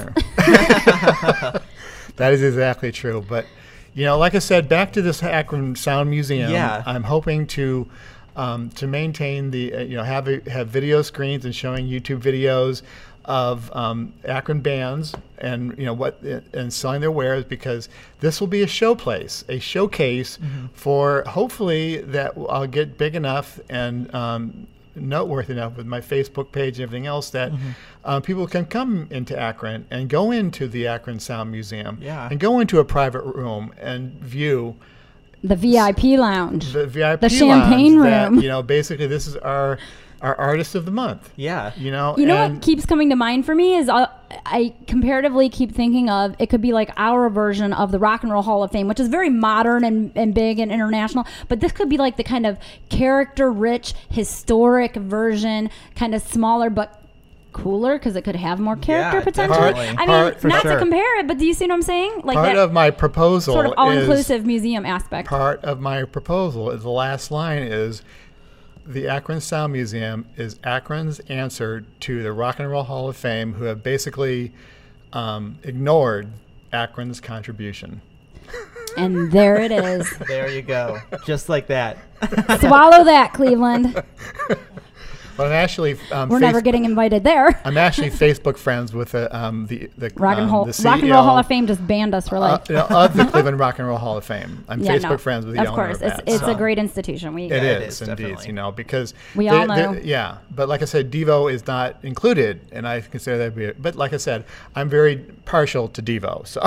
That is exactly true. But, like I said, back to this Akron Sound Museum. Yeah. I'm hoping to maintain the, have video screens and showing YouTube videos of Akron bands and and selling their wares, because this will be a showcase for hopefully that I'll get big enough and noteworthy enough with my Facebook page and everything else that people can come into Akron and go into the Akron Sound Museum and go into a private room and view the VIP lounge, the champagne room. That, basically this is our artist of the month. Yeah. You know what keeps coming to mind for me is I comparatively keep thinking of it could be like our version of the Rock and Roll Hall of Fame, which is very modern and big and international, but this could be like the kind of character-rich, historic version, kind of smaller but cooler because it could have more character potential. To compare it, but do you see what I'm saying? Like part of my proposal, sort of all-inclusive museum aspect. Part of my proposal is the last line is, the Akron Sound Museum is Akron's answer to the Rock and Roll Hall of Fame, who have basically ignored Akron's contribution. And there it is. There you go. Just like that. Swallow that, Cleveland. But I'm actually we're never getting invited there. I'm actually Facebook friends with the Rock and Roll Hall of Fame just banned us for life. Of the Cleveland Rock and Roll Hall of Fame. I'm Facebook friends with the owner of that. Of course, it's a great institution. It is indeed, definitely. Because we all know. Yeah, but like I said, Devo is not included, and I consider that to be. But like I said, I'm very partial to Devo. So,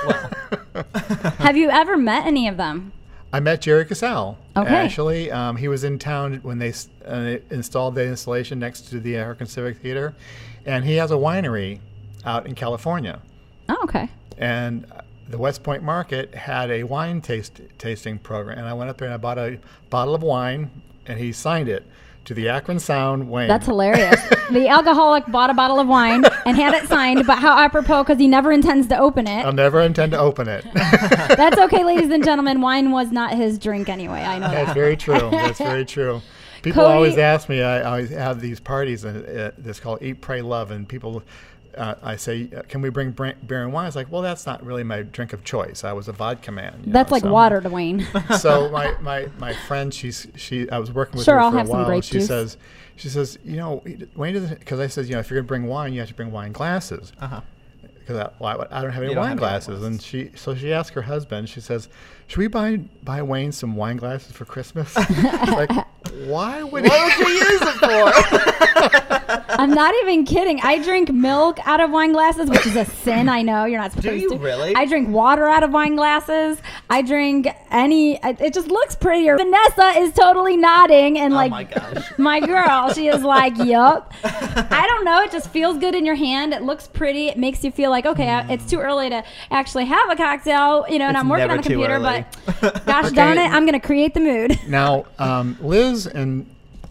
have you ever met any of them? I met Jerry Casale. Okay. Actually, he was in town when they installed the installation next to the Akron Civic Theater, and he has a winery out in California. Oh, okay. And the West Point Market had a wine tasting program, and I went up there and I bought a bottle of wine, and he signed it to the Akron Sound Wayne. That's hilarious. The alcoholic bought a bottle of wine and had it signed, but how apropos, because he never intends to open it. I'll never intend to open it. That's okay, ladies and gentlemen. Wine was not his drink anyway. I know That's very true. That's very true. People always ask me, I always have these parties, and it's called Eat, Pray, Love, and people... I say, can we bring beer and wine? It's like, well, that's not really my drink of choice. I was a vodka man. That's like water to Wayne. So my friend, I was working with her for for a while. Some grape she juice. says, Wayne doesn't, because I said, if you're gonna bring wine, you have to bring wine glasses. Because I don't have any wine glasses. And she asked her husband. She says, should we buy Wayne some wine glasses for Christmas? Like, why would you use it for? I'm not even kidding. I drink milk out of wine glasses, which is a sin. I know you're not supposed to. Do you really? I drink water out of wine glasses. I drink it just looks prettier. Vanessa is totally nodding and like, oh my gosh. My girl, she is like, yup. I don't know. It just feels good in your hand. It looks pretty. It makes you feel like, okay, it's too early to actually have a cocktail, and I'm working on the computer, but gosh darn it, I'm going to create the mood. Now, Liz and...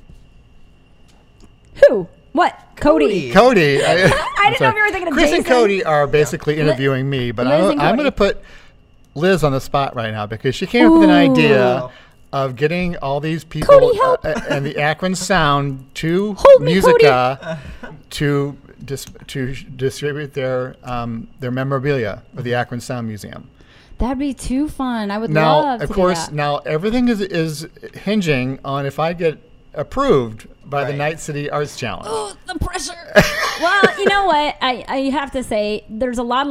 Who? What? Cody. I didn't know if you were thinking of Chris Jason. and Cody are basically interviewing me, but I'm going to put Liz on the spot right now because she came up with an idea of getting all these people and the Akron Sound to Musica to distribute their memorabilia for the Akron Sound Museum. That'd be too fun. I would love to of course, do that. now everything is hinging on if I get approved by the Night City Arts Challenge. Oh, the pressure. Well, you know what? I have to say, there's a lot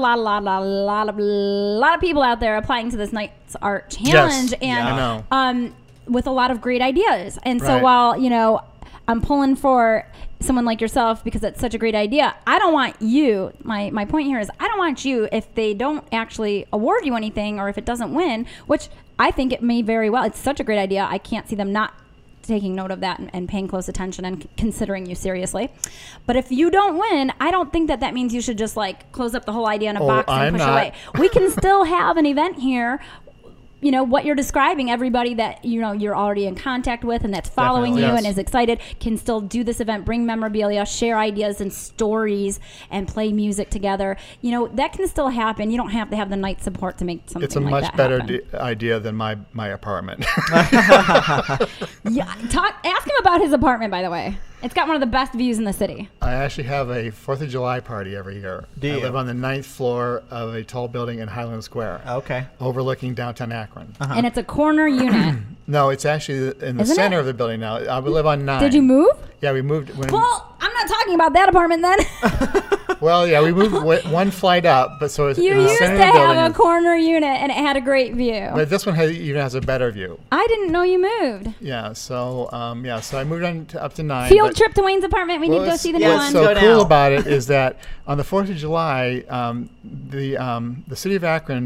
of people out there applying to this Night's Art Challenge, and with a lot of great ideas. And so while I'm pulling for someone like yourself because it's such a great idea, I don't want you. My point here is I don't want you if they don't actually award you anything or if it doesn't win, which I think it may very well. It's such a great idea. I can't see them not taking note of that and paying close attention and considering you seriously. But if you don't win, I don't think that means you should just like close up the whole idea in a box and push it away. We can still have an event here. You know, what you're describing, everybody that, you know, you're already in contact with and that's following Definitely, you yes. and is excited can still do this event, bring memorabilia, share ideas and stories, and play music together. You know, that can still happen. You don't have to have the night support to make something It's a like much that better happen. idea than my apartment. Yeah, ask him about his apartment, by the way. It's got one of the best views in the city. I actually have a 4th of July party every year. Do you? I live on the 9th floor of a tall building in Highland Square, Okay. overlooking downtown Akron. And it's a corner unit. No, it's actually in the Isn't center it? of the building now. I would live on 9. Did you move? Yeah, we moved. Well, I'm not talking about that apartment then. Well, yeah, we moved one flight up, but so it's You in the used center to of the building. have a corner unit and it had a great view. But this one even has a better view. I didn't know you moved. Yeah, so so I moved on up to 9. Field but- trip to Wayne's apartment. We need to go see the new yes, one. so- What's Go cool now. about it is that on the 4th of July, the city of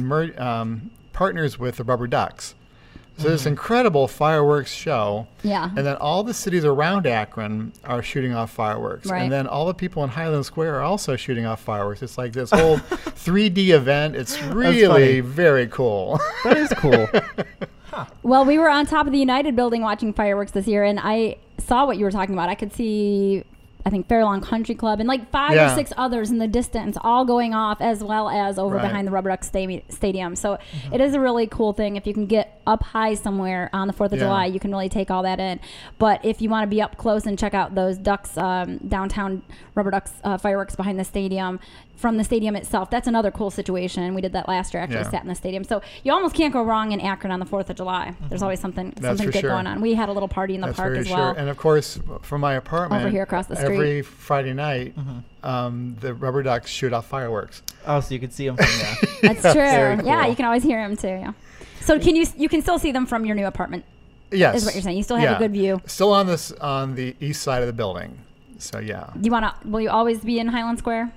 Akron partners with the Rubber Ducks. So there's this incredible fireworks show. Yeah. And then all the cities around Akron are shooting off fireworks. Right. And then all the people in Highland Square are also shooting off fireworks. It's like this whole 3D event. It's really funny. very cool. That is cool. Well, we were on top of the United building watching fireworks this year, and I saw what you were talking about. I could see, I think, Fairlawn Country Club and like 5 Yeah. or 6 others in the distance, all going off, as well as over Right. behind the Rubber Duck Stadium. So it is a really cool thing. If you can get up high somewhere on the 4th of Yeah. July, you can really take all that in. But if you want to be up close and check out those Ducks, downtown Rubber Ducks fireworks behind the stadium, from the stadium itself, that's another cool situation. We did that last year, actually Yeah. sat in the stadium. So you almost can't go wrong in Akron on the 4th of July. There's always something That's for good sure. going on. We had a little party in the That's park very as sure. well. And of course, from my apartment, Over here across the street. every Friday night, the Rubber Ducks shoot off fireworks. Oh, so you could see them from there. That's true. Very Yeah, cool. you can always hear them too. Yeah. So you can still see them from your new apartment? Yes, Is what you're saying. You still have a good view. Still on the east side of the building. So yeah, Will you always be in Highland Square?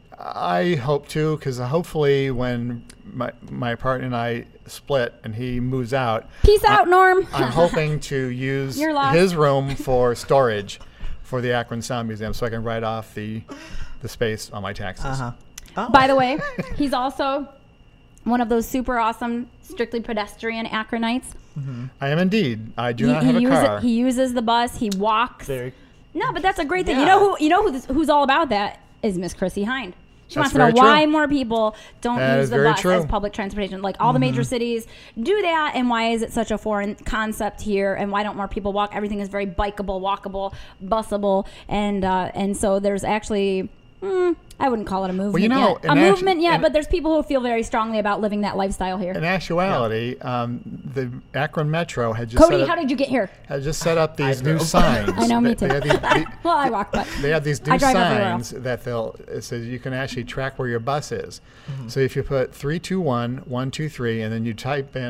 I hope to, because hopefully when my partner and I split and he moves out, Peace out, Norm. I'm hoping to use You're lost. his room for storage for the Akron Sound Museum, so I can write off the space on my taxes. Uh-huh. Oh. By the way, he's also one of those super awesome, strictly pedestrian Akronites. I am indeed. I do not have a car. He uses the bus. He walks. Very. No, but that's a great thing. Yeah. You know who's all about that is Miss Chrissy Hind. She That's wants to know very why true. more people don't That use is the very bus true. as public transportation. Like all the major cities do that, and why is it such a foreign concept here? And why don't more people walk? Everything is very bikeable, walkable, busable, and so there's actually. I wouldn't call it a movement you know, yet. But there's people who feel very strongly about living that lifestyle here. In actuality, the Akron Metro had just Cody, how did you get here? set up these new drove. signs. I know, me They too. have these- Well, I walk, but They have these new I drive everywhere signs that it says you can actually track where your bus is. So if you put 321 123 and then you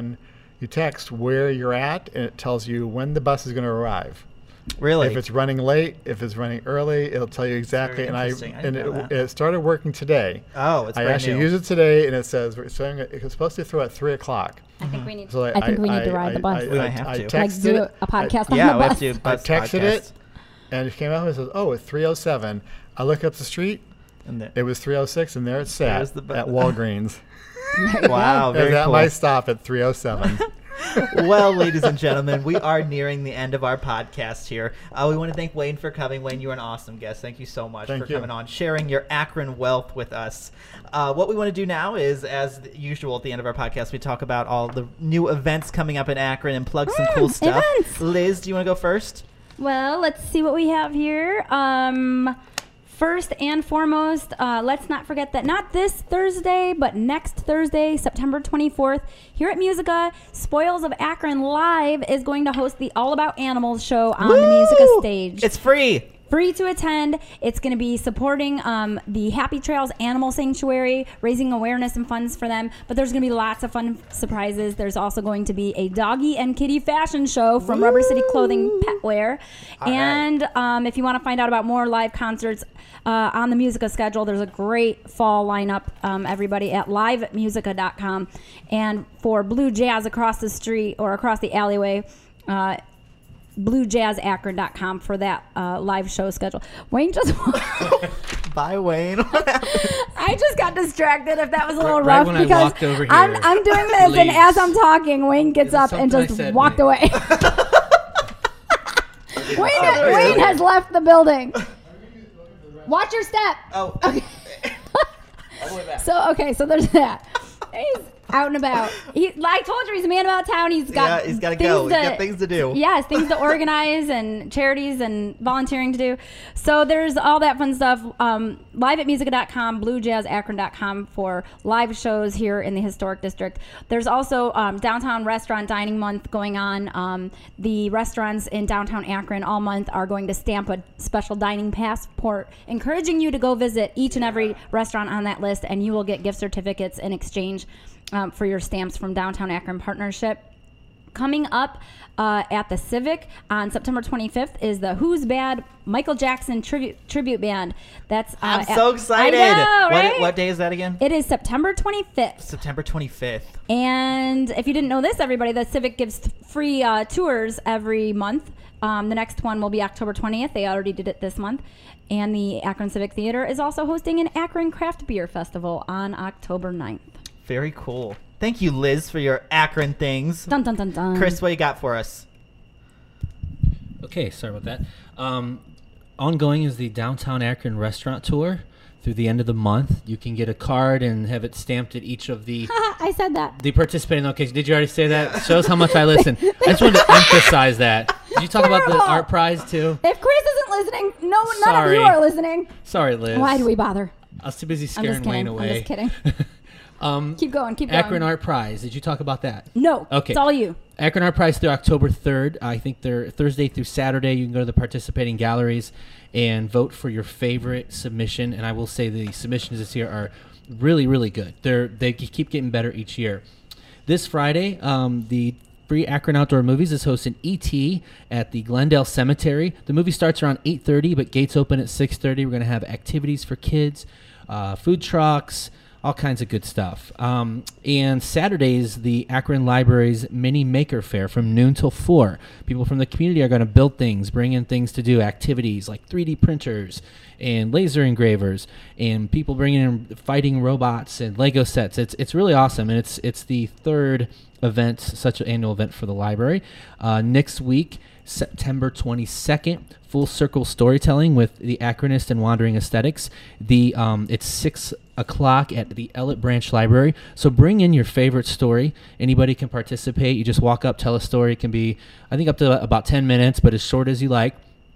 text where you're at, and it tells you when the bus is going to arrive. Really? If it's running late, if it's running early, it'll tell you exactly. very interesting. I didn't know that. It started working today. Oh, it's I brand actually new. used it today, and it says it's supposed to throw at 3 o'clock. I think we need. So I think we need to ride the bus. We might have to. Like texted do it. a podcast Yeah, on we the have bus. to do I bus texted podcast. it, and it came up and it says, "Oh, it's 3:07." I look up the street. And the- It was 3:06, and there it sat There's the bu- at Walgreens. wow, It was very at cool. my stop at 3:07. Well, ladies and gentlemen, we are nearing the end of our podcast here. We want to thank Wayne for coming. Wayne, you're an awesome guest. Thank you so much Thank for you. coming on, sharing your Akron wealth with us. What we want to do now is, as usual at the end of our podcast, we talk about all the new events coming up in Akron and plug some cool stuff. Events. Liz, do you want to go first? Well, let's see what we have here. First and foremost, let's not forget that not this Thursday, but next Thursday, September 24th, here at Musica, Spoils of Akron Live is going to host the All About Animals show on the Musica Woo! stage. It's free. free to attend. It's going to be supporting the Happy Trails Animal Sanctuary, raising awareness and funds for them. But there's going to be lots of fun surprises. There's also going to be a doggy and kitty fashion show from Rubber City Clothing Petwear. And if you want to find out about more live concerts on the Musica schedule, there's a great fall lineup, everybody, at livemusica.com. And for Blue Jazz across the street or across the alleyway, bluejazzakron.com for that live show schedule. Wayne just Bye, Wayne. What happened? I just got distracted if that was a little Right rough when I because walked over here, I'm doing this and leaves. as I'm talking, Wayne gets Is it up and something I just said, walked Wayne? away. Wayne has left the building. Watch your step. Oh. Okay. All the way back. So there's that. He's out and about. I told you, he's a man about town. He's got He's got to things go. He's got things to do. Yes, things to organize and charities and volunteering to do. So there's all that fun stuff. Live at musica.com, bluejazzakron.com for live shows here in the historic district. There's also Downtown Restaurant Dining Month going on. The restaurants in downtown Akron all month are going to stamp a special dining passport, encouraging you to go visit each and every restaurant on that list, and you will get gift certificates in exchange for your stamps from Downtown Akron Partnership. Coming up at the Civic on September 25th is the Who's Bad Michael Jackson tribute band. That's I'm so excited. I know, right? What day is that again? It is September 25th. September 25th. And if you didn't know this, everybody, the Civic gives free tours every month. The next one will be October 20th. They already did it this month. And the Akron Civic Theater is also hosting an Akron Craft Beer Festival on October 9th. Very cool. Thank you, Liz, for your Akron things. Dun, dun, dun, dun. Chris, what you got for us? Okay, sorry about that. Ongoing is the Downtown Akron Restaurant Tour. Through the end of the month, you can get a card and have it stamped at each of the I said that. the participating locations. Did you already say that? Shows how much I listen. I just wanted to emphasize that. Did you talk about the Terrible. art prize too? If Chris isn't listening, none of Sorry. you are listening. Sorry, Liz. Why do we bother? I was too busy I'm just scaring Wayne kidding. away. I'm just kidding. Keep going. Keep going. Akron Art Prize. Did you talk about that? No. Okay. It's all you. Akron Art Prize through October 3rd. I think they're Thursday through Saturday. You can go to the participating galleries and vote for your favorite submission. And I will say the submissions this year are really, really good. They keep getting better each year. This Friday, the Free Akron Outdoor Movies is hosting E.T. at the Glendale Cemetery. The movie starts around 8:30, but gates open at 6:30. We're going to have activities for kids, food trucks, all kinds of good stuff. And Saturdays, the Akron Library's Mini Maker Fair from noon till 4. People from the community are going to build things, bring in things to do, activities like 3D printers and laser engravers, and people bringing in fighting robots and Lego sets. It's really awesome, and it's the third event, such an annual event for the library. Next week, September 22nd, Full Circle Storytelling with the Akronist and Wandering Aesthetics. It's 6 o'clock at the Ellett Branch Library. So bring in your favorite story. Anybody can participate. You just walk up, tell a story. It can be, I think, up to about 10 minutes, but as short as you like.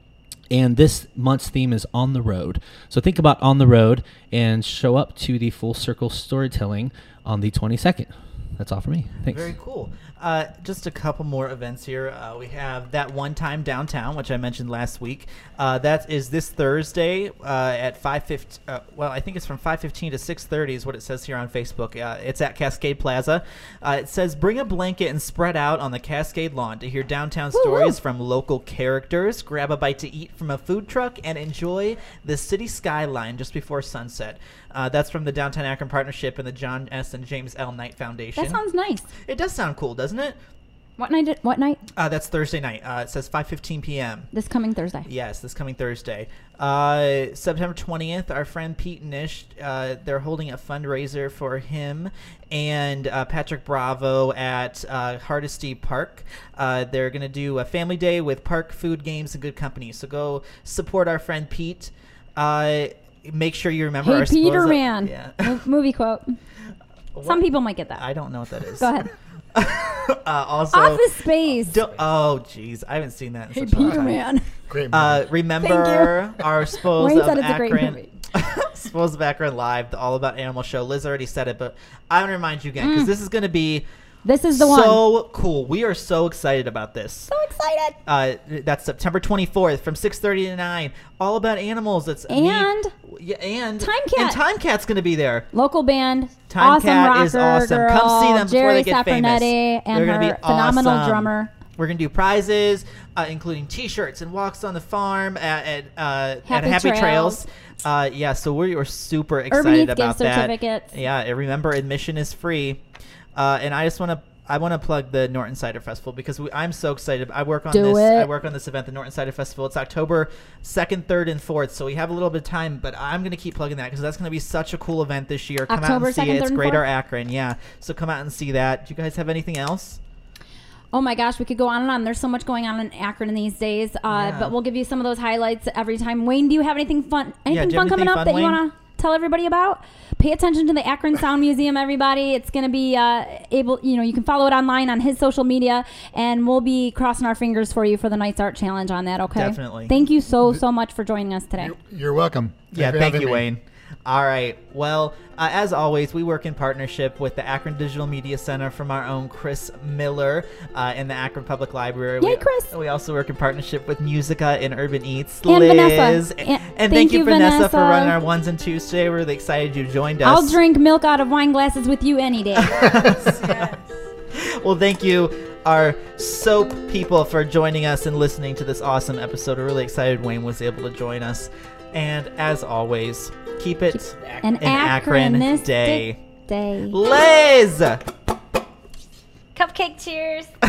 And this month's theme is On the Road. So think about On the Road and show up to the Full Circle Storytelling on the 22nd. That's all for me. Thanks. Very cool. Just a couple more events here. We have That One Time Downtown, which I mentioned last week. That is this Thursday at 5:15. Well, I think it's from 5:15 to 6:30 is what it says here on Facebook. It's at Cascade Plaza. It says, bring a blanket and spread out on the Cascade lawn to hear downtown stories from local characters, grab a bite to eat from a food truck, and enjoy the city skyline just before sunset. That's from the Downtown Akron Partnership and the John S. and James L. Knight Foundation. That sounds nice. It does sound cool, doesn't it? What night? What night? That's Thursday night. It says 5:15 p.m. This coming Thursday. Yes, this coming Thursday. September 20th, our friend Pete Nish, they're holding a fundraiser for him and Patrick Bravo at Hardesty Park. They're going to do a family day with park food, games, and good company. So go support our friend Pete. Make sure you remember Hey, our Peter Man. Yeah. Movie quote. Some people might get that. I don't know what that is. Go ahead. Also, Office Space. Oh, jeez. I haven't seen that in Hey, such a long Peter time. Man. Great movie. Remember our Spose Wayne of said it's a Akron. great movie. Spose of Akron Live, the All About Animal show. Liz already said it, but I want to remind you again because this is going to be This is the one. So cool. We are so excited about this. So excited. That's September 24th from 6:30 to 9. All about animals. That's And Time Cat. And Time Cat's going to be there. Local band. Time awesome Cat rocker is awesome. Girl, Come see them before Jerry they get famous. Sapernetti and They're gonna her be phenomenal awesome. drummer. We're going to do prizes, including T-shirts and walks on the farm at Happy Trails. So we're super Urban excited Eats about gift that. certificates. Yeah, and remember, admission is free. And I just want to plug the Norton Cider Festival because I'm so excited. I work on this event, the Norton Cider Festival. It's October 2nd, 3rd, and 4th, so we have a little bit of time, but I'm going to keep plugging that because that's going to be such a cool event this year. Come October out and see 2nd, it. It's 3rd, and Greater 4th? Akron, yeah. So come out and see that. Do you guys have anything else? Oh my gosh, we could go on and on. There's so much going on in Akron in these days, but we'll give you some of those highlights every time. Wayne, do you have anything fun? Anything fun coming up that you want to tell everybody about? Pay attention to the Akron Sound Museum, everybody. It's going to be you can follow it online on his social media, and we'll be crossing our fingers for you for the Night's Art Challenge on that, okay? Definitely. Thank you so much for joining us today. You're welcome. Thank you, Wayne. All right. Well, as always, we work in partnership with the Akron Digital Media Center from our own Chris Miller in the Akron Public Library. Yay, Chris. We also work in partnership with Musica and Urban Eats. And Liz. Vanessa. And thank you, Vanessa, for running our ones and twos today. We're really excited you joined us. I'll drink milk out of wine glasses with you any day. Well, thank you, our soap people, for joining us and listening to this awesome episode. We're really excited Wayne was able to join us. And as always, keep it an Akron Akronistic day. day. Liz! Cupcake cheers.